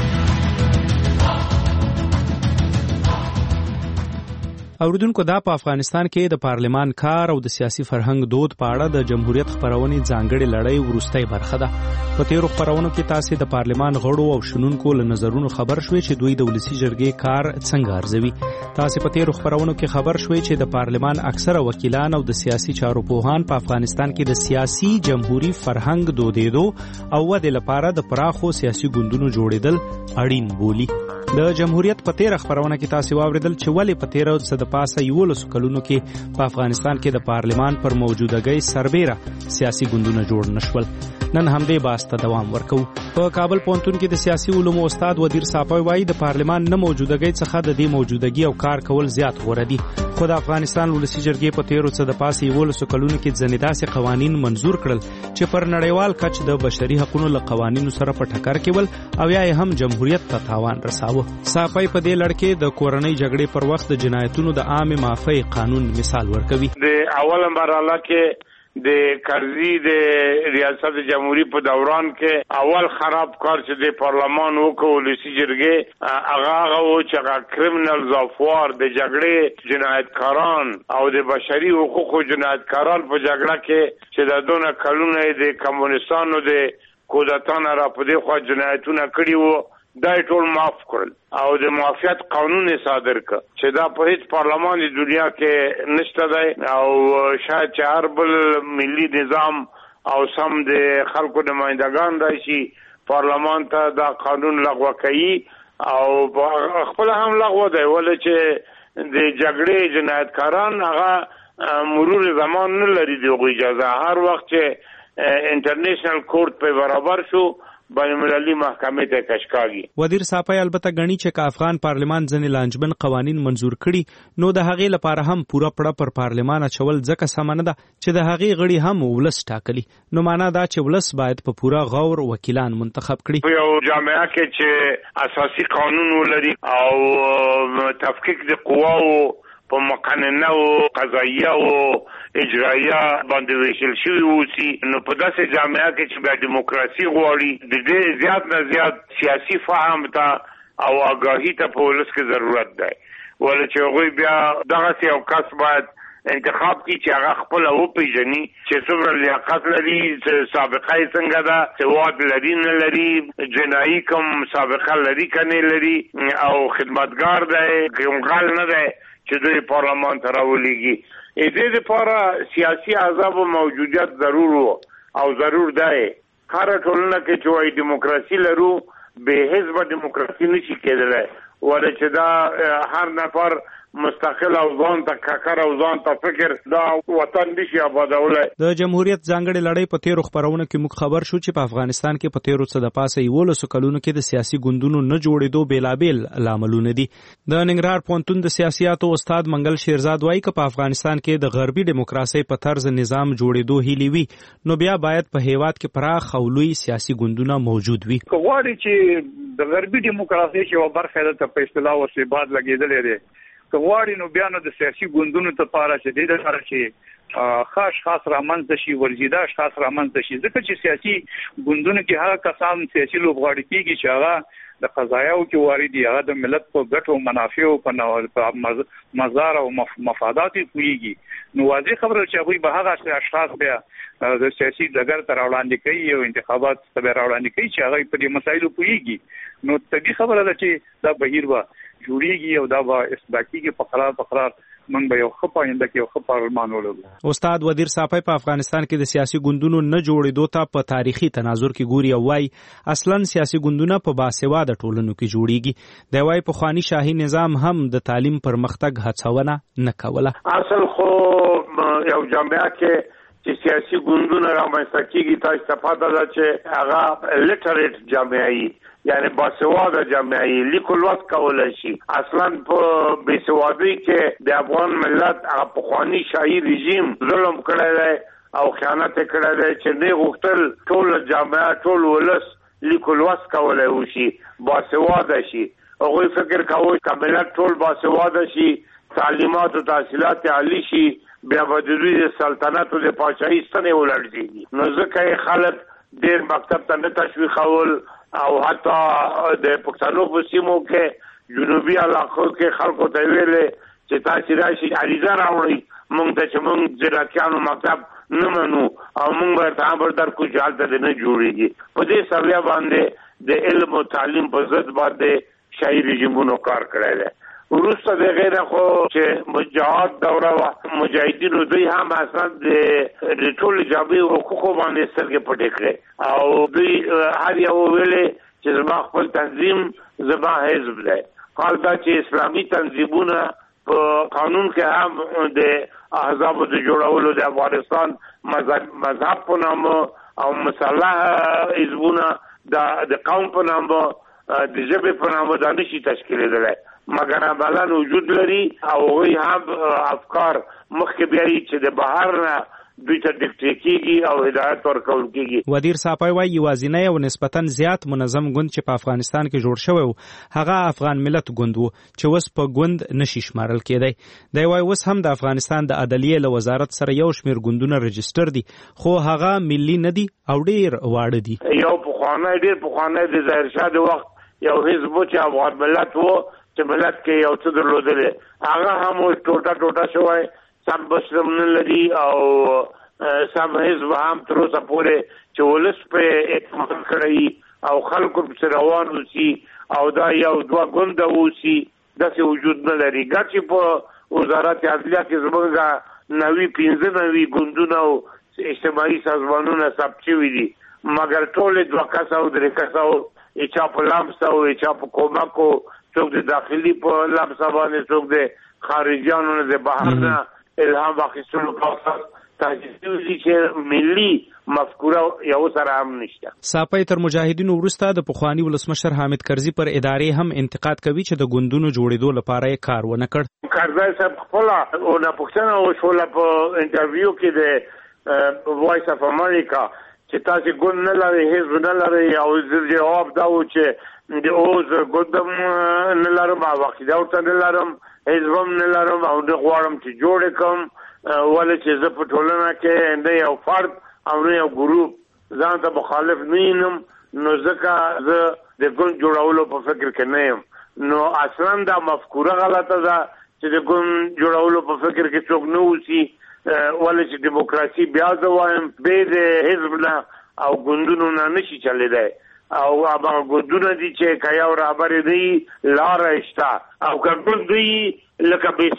اوریدونکو دا په افغانستان کې د پارلمان کار او د سیاسي فرهنګ دود په اړه د جمهوریت خبرونه ځانګړي لړۍ ورستۍ برخه ده. په تیرو خبرونو کې تاسو د پارلمان غړو او شنونکو له نظرونو خبر شوي چې دوی د ولسی جرګې کار څنګه ارزوي. تاسو په تیرو خبرونو کې خبر شوي چې د پارلمان اکثره وکیلان او د سیاسي چارو پوهان په افغانستان کې د سیاسي جمهوریت فرهنګ دودېدو او ودې لپاره د پراخو سیاسي ګوندونو جوړېدل اړین بولي. د جمهوریت په تیر خبرونه کې تاسو واوریدل چې ولې په تیر څه د پاسه یو لس کلونو کې په افغانستان کې د پارلمان پر موجودګۍ سربېره سیاسي ګوندونه جوړ نشول. نن هم دې باسته دوام ورکو. په کابل پونتون کې د سیاسي علومو استاد ودیر صافوی وایي د پارلمان نه موجودګۍ څخه د دې موجودګۍ او کار کول زیات غوره دي. خو د افغانستان ولسی جرګې په تیر څه د پاسه یو لس کلونو کې ځنې داسې قوانین منزور کړل چې پر نړیوال کچ د بشري حقوقو له قوانینو سره په ټکر کې ول او یا هم جمهوریت ته تاوان رساوه. صافوی په دې لړ کې د کورنۍ جګړې پر وخت د جنایتونو د عام معافی قانون مثال ورکوي. د اول مرحله کې د کرزي د ریاست جمهوریت په دوران کې اول خراب کار چې د پارلمان وکړ ولسی جرګې هغه هغه چې کریمینلز اف وار د جګړې جنایتکاران او د بشري حقوقو جنایتکاران په جګړه کې چې د دونه کلونه د کمونستانو د کودتان را په دې خوا جنایتونه کړي وو دا ټول معاف کړل او د معافیت قانون صادر کړ چې دا په هیڅ پارلمان د دنیا کې نشته دی او شاید چې هر بل ملي نظام او سم د خلکو نمائندگان راشي پارلمان ته دا قانون لغوه کوي او خپل هم لغوه دی ولې چې د جګړې جنایتکاران هغه مرور زمان نه لري د اجازه هر وخت چې انټرنیشنل کورټ په برابر شو بین المللي محکمې ته کشکاږي. ودیر صافی البته غنی چې که افغان پارلمان ځنې لانجمن قوانین منزور کړي نو د هغې لپاره هم پوره پړه پر پارلمان اچول ځکه سمه نه ده چې د هغې غړي هم ولس ټاکلي. نو معنا دا چې ولس باید په پوره غور وکیلان منتخب کړي. په یو جامعه کې چې اساسي قانون ولري او تفکیک د قواو په مقننه او قضاییه او اجرایه باندې ویشل شوی وسی نو په داسې جامعه کې چې بیا دیموکراسي غواړي د دې زیات نه زیات سیاسي فهم ته او آگاهی ته په ولس کې ضرورت دی ولې چې هغوی بیا دغسې یو کس باید انتخاب کی چې هغه خپل او پیژني چې څومره لیاقت لري سابقه یې څنګه ده سواد لري نه لري جنایي کوم سابقه لري کنه لري او خدمتګار دی کوم غل نه دی چې دوی پارلمان ته راولېږي. دې لپاره سیاسي احزاب موجودیت ضرور او ضرور دی. هر ټولنه کې چې وایي دیموکراسي لرو به حزب دیموکراسي نشي کېدلی ولې چې دا هر نفر مستقل او ځان ته ککر او ځان ته فکر دا وطن نشي آبادولای. د جمهوریت ځانګړي لړۍ په تیرو خبرونه کې موږ خبر شو چې په افغانستان کې په تیرو څه د پاسه یولسو کلونو کې د سیاسي ګوندونو نه جوړېدو بیلابیل لاملونه دي. د ننګرهار پوهنتون د سیاسياتو استاد منګل شیرزاد وایي چې په افغانستان کې د غربي دیموکراسي په طرز نظام جوړېدو هیلي وي نو بیا باید په هیواد کې پراخ او لوی سیاسي ګوندونه موجود وي. کوواړي چې د غربي دیموکراسي چې و برخه ده په اصطلاح او ثبات لګیدلې ده کوواړي نو بیا نو د سیاسي ګوندونو ته پاره چې د لپاره چې خاص خاص رامنځته شي ورزيده خاص رامنځته شي ځکه چې سیاسي ګوندونو کې هغه کسان سیاسي لوبغاړي کیږي چې هغه د قضایاو کې واردي هغه د ملت په ګټو منافعو په مزار او مفادات کوي. نو واضح خبره چې هغه به هغه اشخاص بیا د سیاسي ډګر تر وړاندې کوي او انتخابات تر وړاندې کوي چې هغه په دې مسایلو کوي. نو طبي خبره ده چې دا بهیر به جوړیږي او دا به اصلاحيږي په قرار په قرار من به یو خپاینده کې یو خپارمان ولرو. استاد ودیر صافی په افغانستان کې د سیاسي ګوندونو نه جوړېدو ته په تاریخي تناظر کې ګوري او وايي اصلا سیاسي ګوندونه په باسواده ټولنو کې جوړیږي. د وايي په خواني شاهي نظام هم د تعلیم پرمختګ هڅونه نه کوله. اصل خو یو جامعه کې چې سیاسي ګوندونه رامنځته کیږي تاسو ته پته ده چې هغه لیټریټ جامعه یعنی باسواده جامعه لیکل وخت کولای شي. اصلا په باسوادي کې د افغان ملت هغه په خواني شاهي رژیم ظلم کړی دی او خیانت کړی دی چې نه غوښتل ټول جامعه ټول ولس لیکل وخت کولای وشي باسواده شي. هغه فکر کاوه چې ملت ټول باسواده شي تعلیمات او تحصیلات عالی شي بیا به د سلطنت او د پاچاهي ستنې ولړځي. نو ځکه خلک ډېر مکتب ته نه تشویقول او حتی د پښتنو په سیمو کې جنوبي علاقو کې خلکو ته ویلې چې تاسو راشي عریضه راوړئ موږ ته چې موږ زراعتيانو مکتب نه منو او موږ به تعامل در کو جال ته نه جوړيږي. په دې سویا باندې د علم او تعلیم په ضد باندې شاهي رژیمونو کار کړی دی. وروسته د غیره خو چې مجاهد دوره و مجاهدینو دوی هم اصلا د ټول جامعي حقوقو باندې سترګې پټې کړې او دوی هر یو ویلې چې زما خپل تنظیم زما حزب دی. حال دا چې اسلامي تنظیمونه په قانون کې هم د احزاب د جوړولو د افغانستان مذهب په نام او مسلح حزبونه د قوم په نام د ژبې په نام د نشي تشکیلېدلی مګر عملاً وجود لري او هغوی هم افکار مخکې بیایي چې د بهر نه دوی ته ډیکټې کېږي او هدایت ورکول کېږي. ودیر صافی وایي یوازینی او نسبتاً زیات منظم ګوند چې په افغانستان کې جوړ شوی و هغه افغان ملت ګوند و چې اوس په ګوند نشي شمارل کېدی. دی وایي اوس هم د افغانستان د عدلیې له وزارت سره یو شمېر ګوندونه رجسټر دي خو هغه ملي نه دي او ډېر واړه دي. یو پخوانی ډېر پخوانی د ظاهرشاه د وخت یو حزب چې افغان ملت و چې ملت کې یو څه درلودلې هغه هم ټوټه ټوټه شوی سم بشرم نه لري او سم حزب هم تر اوسه پورې چې ولس په اعتماد کړی او خلکو په روان وسی او دا یو دوه ګونده وسی داسې وجود نه لري. ګرچې په وزارت عدلیه کې زموږ نوي پنځه نوي ګوندونه او اجتماعي سازمانونه ثبت شوي دي مګر ټول دوه کسه او درې کسه او اچا په لامسه او اچا په کومکو څوک د داخلي په لامسه باندې څوک د خارجيانو نه د بهر نه الهام واخیستلو په اساس تاجیدي چې ملي مفکوره یو سره هم نشته. صافی تر مجاهدینو وروسته د پخوانی ولسمشر حامد کرزي پر ادارې هم انتقاد کوي چې د ګوندونو جوړېدو لپاره یې کار ونه کړ. کرزي صاحب خپل او نه پښتنه او شول په انټرویو کې د وایس اف امریکا چې تاسو ګوند نه لري هیڅ نه لري او جواب دا و چې د اوز ګوندم نه لرم او عقیده ورته نه لرم هیڅ نه لرم او د غواړم چې جوړ کوم ولې چې زه په ټولنه کې نه یو فرد او نه یو ګروپ ځان ته مخالف نه یم نو ځکه زه د ګوند جوړولو په فکر کې نه یم. نو اصلا دا مفکوره غلطه ده چې د ګوند جوړولو په فکر کې څوک نه اوسي ولې چې دیموکراسي بیا زه وایم بې د حزب نه او ګوندونو نه نشي چلېدی او هغه ګوندونه دي چې که یو رهبر دی لاره شته او که ګوند دی لکه بې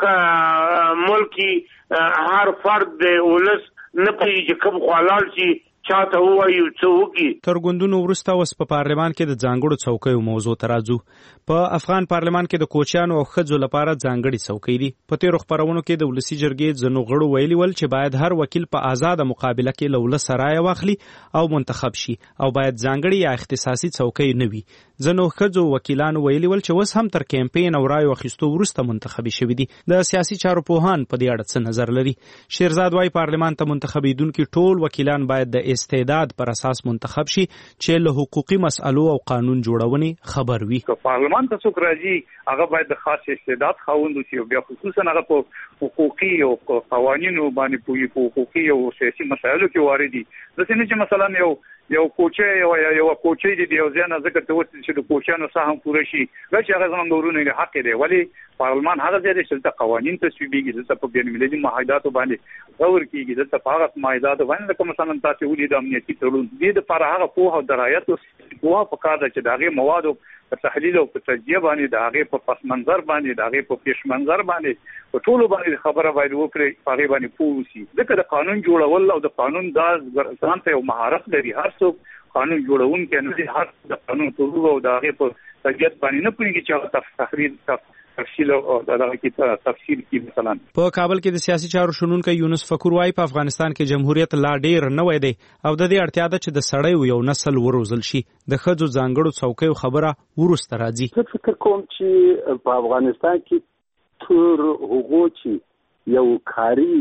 سرپوښه ملکي هر فرد د ولس نه پوهېږي چې کوم خوا شي چاته ووایي څه وکړي. تر ګوندونو وروسته اوس په پارلمان کې د ځانګړو څوکیو موضوع ته راځو. په افغان پارلمان کې د کوچیانو او ښځو لپاره ځانګړي څوکۍ دي. په تیرو خبرونو کې د ولسي جرګې ځینو غړو ویلي ول چې باید هر وکیل په آزاده مقابله کې له ولسه رایه واخلي او منتخب شي او باید ځانګړي یا اختصاصي څوکۍ نه وي. ځینو ښځو وکیلانو ویلي ول چې اوس هم تر کمپین او رایو اخیستو وروسته منتخبي شوي دي. د سیاسي چارو پوهان په دې اړه څه نظر لري؟ شیرزاد وايي پارلمان ته منتخبیدونکي ټول وکیلان باید د استعداد پر اساس منتخب شي چې له حقوقي مسألو او قانون جوړونې خبر وي. پارلمان ته څوک راځي هغه باید د خاص استعداد خاوند وي او بیا خصوصا هغه په حقوقي او قوانینو باندې پوي په حقوقي او سیاسي مسایلو کې وارد دي. ځکه چې مثلا یو یو کوچي یو یو کوچي دی یو ځان ذکر ته وڅ چې د کوچانو سهم پوره شي چې هغه زموږ ورونه حق دی. ولی پارلمان هغه ځای دی چې قوانین تصویبېږي چې په بین المللي معاهداتو باندې غور کیږي چې په هغه معاهداتو باندې کوم مثلا تاسو ولې د امنیتي تړون دي د پر هغه په او درایت او په فقره چې دغه مواد په تحلیل او په تجزیه باندې د هغه په پس منظر باندې د هغه په پیش منظر باندې په ټولو باندې خبره باید وکړي هغه باندې پوسی. ځکه د قانون جوړول او د قانون د ځان ته یو مهارت لري. هر څوک قانون جوړون کې نه دي هر د قانون ټولو او د هغه په تجزیه باندې نه پوهیږي چې تفصیل تفصیل او دغه کې تفصیل کې مثلا په کابل کې د سیاسي چارو شنونکو یونس فکر وايي په افغانستان کې جمهوریت لا ډیر نه وای دی او د دې اړتیا ده چې د سړی یو نسل وروزل شي. د ښځو ځانګړو څوکۍ خبره ورسته راځي. زه فکر کوم چې په افغانستان کې تر هغو چې یو کاری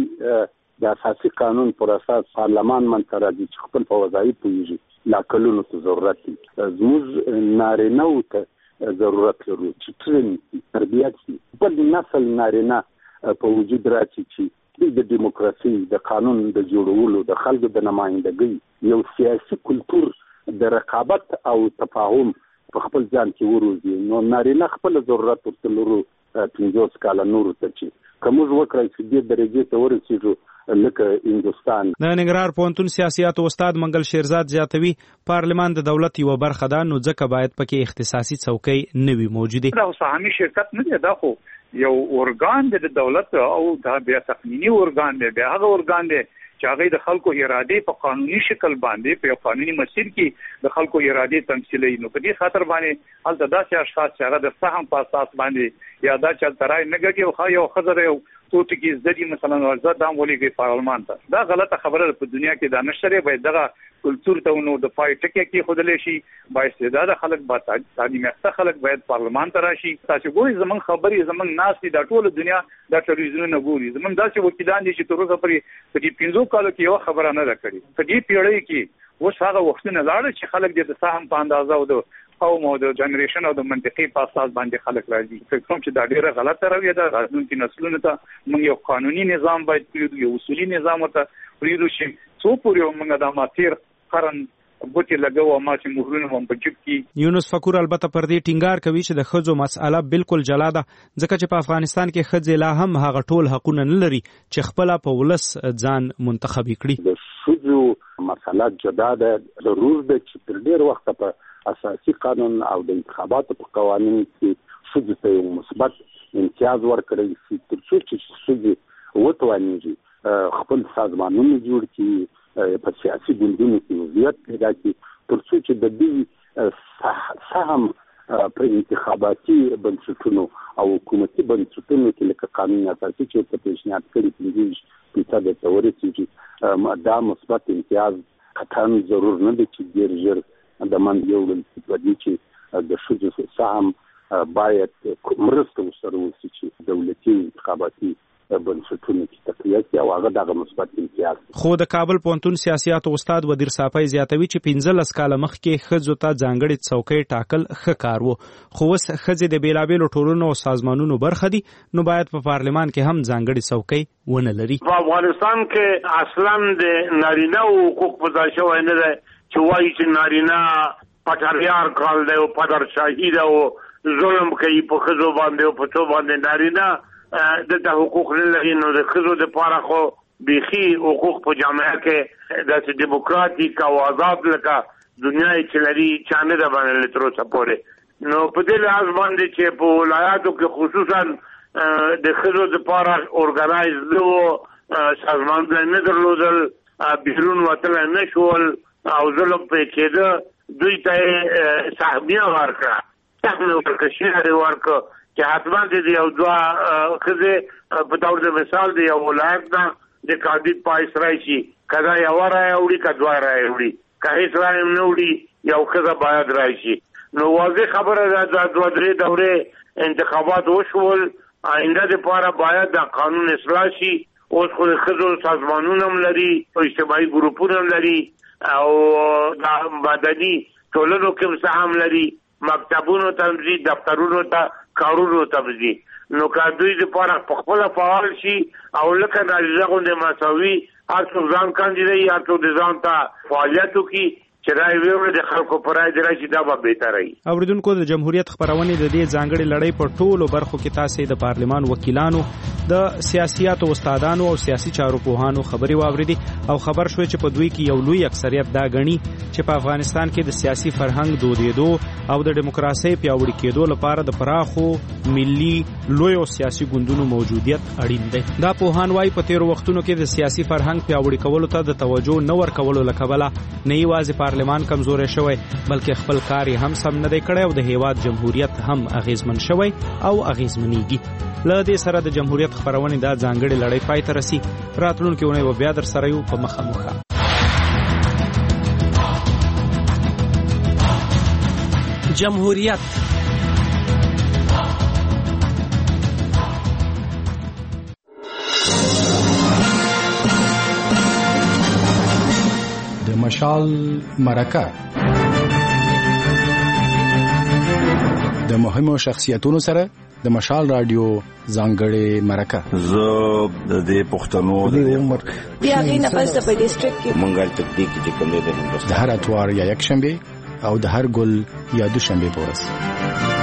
د اساسي قانون پر اساس پارلمان منځ راځي چې خپل په وظایف پوهیږي لا کلونو ته ضرورت دي. زموږ نارینه ته ضرورت لرو چې ټرین تربیت شي بل نسل نارینه په وجود راځي چې د دیموکراسي د قانون د جوړولو د خلکو د نمائندګۍ یو سیاسي کلتور د رقابت او تفاهم په خپل ځان کې وروزي. نو نارینه خپل ضرورت ورته لرو پنځوس کاله نور ته چې کوم وکړای چې د درجه ته ورسېږو لکه هندستان. د ننګرهار پوهنتون سیاستو استاد منګل شیرزاد زیاتوي پارلمان د دولت یو برخه ده نو ځکه باید پکې اختصاصي څوکۍ نه وي موجوده. دا سهامي شرکت نه دی، دا خو یو ارګان دی د دولت او دا بیا تقنینی ارګان دی، بیا هغه ارګان دی چې هغه د خلکو اراده په قانوني شکل باندې په قانوني مسیر کې د خلکو اراده تمثیلي. نو په دې خاطر باندې هلته داسې اشخاص چې هغه د سهم په اساس باندې یا دا چې ترای نه ګټي او یو خزر یو توت کې زدي مثلا ورزه دام ولې پارلمان ته دا غلطه خبره په دنیا کې دا نشره باید دغه کلچر ته نو د پای ټکی کې خودلې شي. با استعداد خلک با تعلیم یافته خلک باید پارلمان ته راشي. تاسو ګورئ زمون خبرې زمون ناس دي د ټوله دنیا د ټلویزیون نه ګوري. زمون داسې وکیلان دي چې تر اوسه پرې په دې پنځو کالو کې یو خبره نه ده کړې. په دې پیړۍ کې اوس هغه وختونه لاړ چې خلک د سهم په اندازه او د قوم او د جنریشن او د منطقي په اساس باندې خلک راځي. فکر کوم چې دا ډیره غلطه رویه ده. راتلونکي نسلونو ته موږ یو قانوني نظام باید پریږدو، یو اصولي نظام ته پریږدو چې څو پورې موږ د ماتیر قرن بوتي لګو او ما چې مهرونه هم بچب کی. یونس فکر البته پر دې ټینګار کوي چې د ښځو مسأله بالکل جلا ده ځکه چې په افغانستان کې ښځې لا هم هغه ټول حقونه نه لري چې خپل په ولس ځان منتخب کړي. د ښځو مسأله جدا ده. ضرور ده چې تر ډیر وخت په اساسي قانون او د انتخاباتو په قوانینو کې ښځو ته یو مثبت امتیاز ورکړی شي تر څو چې ښځې وتوانیږي خپل سازمانونه جوړ کړي، په سیاسي ګوندونو کې وضعیت پیدا کړي، تر څو چې د دې سهم په انتخاباتي بنسټونو او حکومتي بنسټونو کې لکه قانون اساسي چې په پیشنهاد کړي پنځه فیصد ته ورسېږي. دا مثبت امتیاز قطعا ضرور نه دی چې ډېر ژر د من یو د دې چې د ښځو سهم باید مرسته وسره وشي چې دولتي انتخاباتي بنسټونه کې تقویت او هغه دغه مثبت امتیاز. خو د کابل پوهنتون سیاسيات استاد ودیر صافی زیاتوي چې پنځلس کاله مخکې ښځو ته ځانګړي څوکۍ ټاکل ښه کار وو، خو اوس ښځې د بیلابېلو ټولنو او سازمانونو برخه دي نو باید په پارلمان کې هم ځانګړي څوکۍ ونه لري. په افغانستان کې اصلا د نارینه حقوق په ځای شوی نه دی چې وایي چې نارینه پټریار کال دی او پادرشاهي ده او ظلم کوي په ښځو باندې او په څو باندې نارینه دلته حقوق نه لري. نو د ښځو دپاره خو بیخي حقوق په جامعه کې داسې ډیموکراتیک او آزاد لکه دنیا یې چې لري چا نه ده بنلې تر اوسه پورې. نو په دې لحاظ باندې چې په ولایاتو کې خصوصا د ښځو دپاره اورګنایز نه و، سازمانونه نه درلودل، بیرون وتلی نه شول او ظلم پرې کېده، دوی ته یې سهمیه ورکړه څنګه ورکشي لري ورکو چې حتما دې یو دوا خزه په تور د مثال دی یو ولایت دا د کاندید پایس راشي کدا یو راوړي کدا راوړي کایس رایم نو وړي یو خزه باید راشي نو واضح خبره ده د دوه درې دوره انتخابات وشول آینده لپاره باید د قانون اصلاح شي اوس خو خزو سازمانونه هم لري او اجتماعي ګروپونه هم لري او د مدني ټولنو کې مساهم لري مکتبونو تنظیم دفترونو ته کارونو تنظیم نو کاندوی لپاره په خپل فعال شي او لکه د ځغونې مساوي هر څو ځان کاندیدای هر څو د ځان ته فعالیت وکړي چې راي ویوړي د خلکو پر راي درشي دا به بهتره وي. اوریدونکو د جمهوریت خبرونه د دې ځانګړي لړۍ په ټولو برخو کې تاسو د پارلمان وکیلانو د سیاسياتو استادانو او سیاسي چارو پوهانو خبري واوریدي او خبر شوې چې په دوی کې یو لوی اکثریت دا غني چې په افغانستان کې د سیاسي فرهنګ دودېدو او د دیموکراسي پیاوړي کېدو لپاره د پراخو ملي لوی او سیاسي ګوندونو موجودیت اړین دی. دا پوهان وايي په تیر وختونو کې د سیاسي فرهنګ پیاوړي کولو ته د توجه نه ورکولو لکبله نه یوازې پارلمان کمزورې شوی بلکې خپل کار هم سم نه دی کړی او د هیواد جمهوریت هم اغیزمن شوی او اغیزمنېږي. له دې سره د جمهوریت خبرونه دا ځانګړي لړۍ پای ته رسي. راتلونکي اونۍ به بیا در سره یو په مخه مخه. جمهوریت مشال مرکه د مهمو شخصیتونو سره د مشال رادیو ځانګړې مرکه زه د دې پښتنو د عمر بیا غي نه پس په ډیسټریکټ کې مونږه تطبیق چې کوم دی د هر اتوار یا یک شنبه او د هر ګل یا دوشنبه په ورځ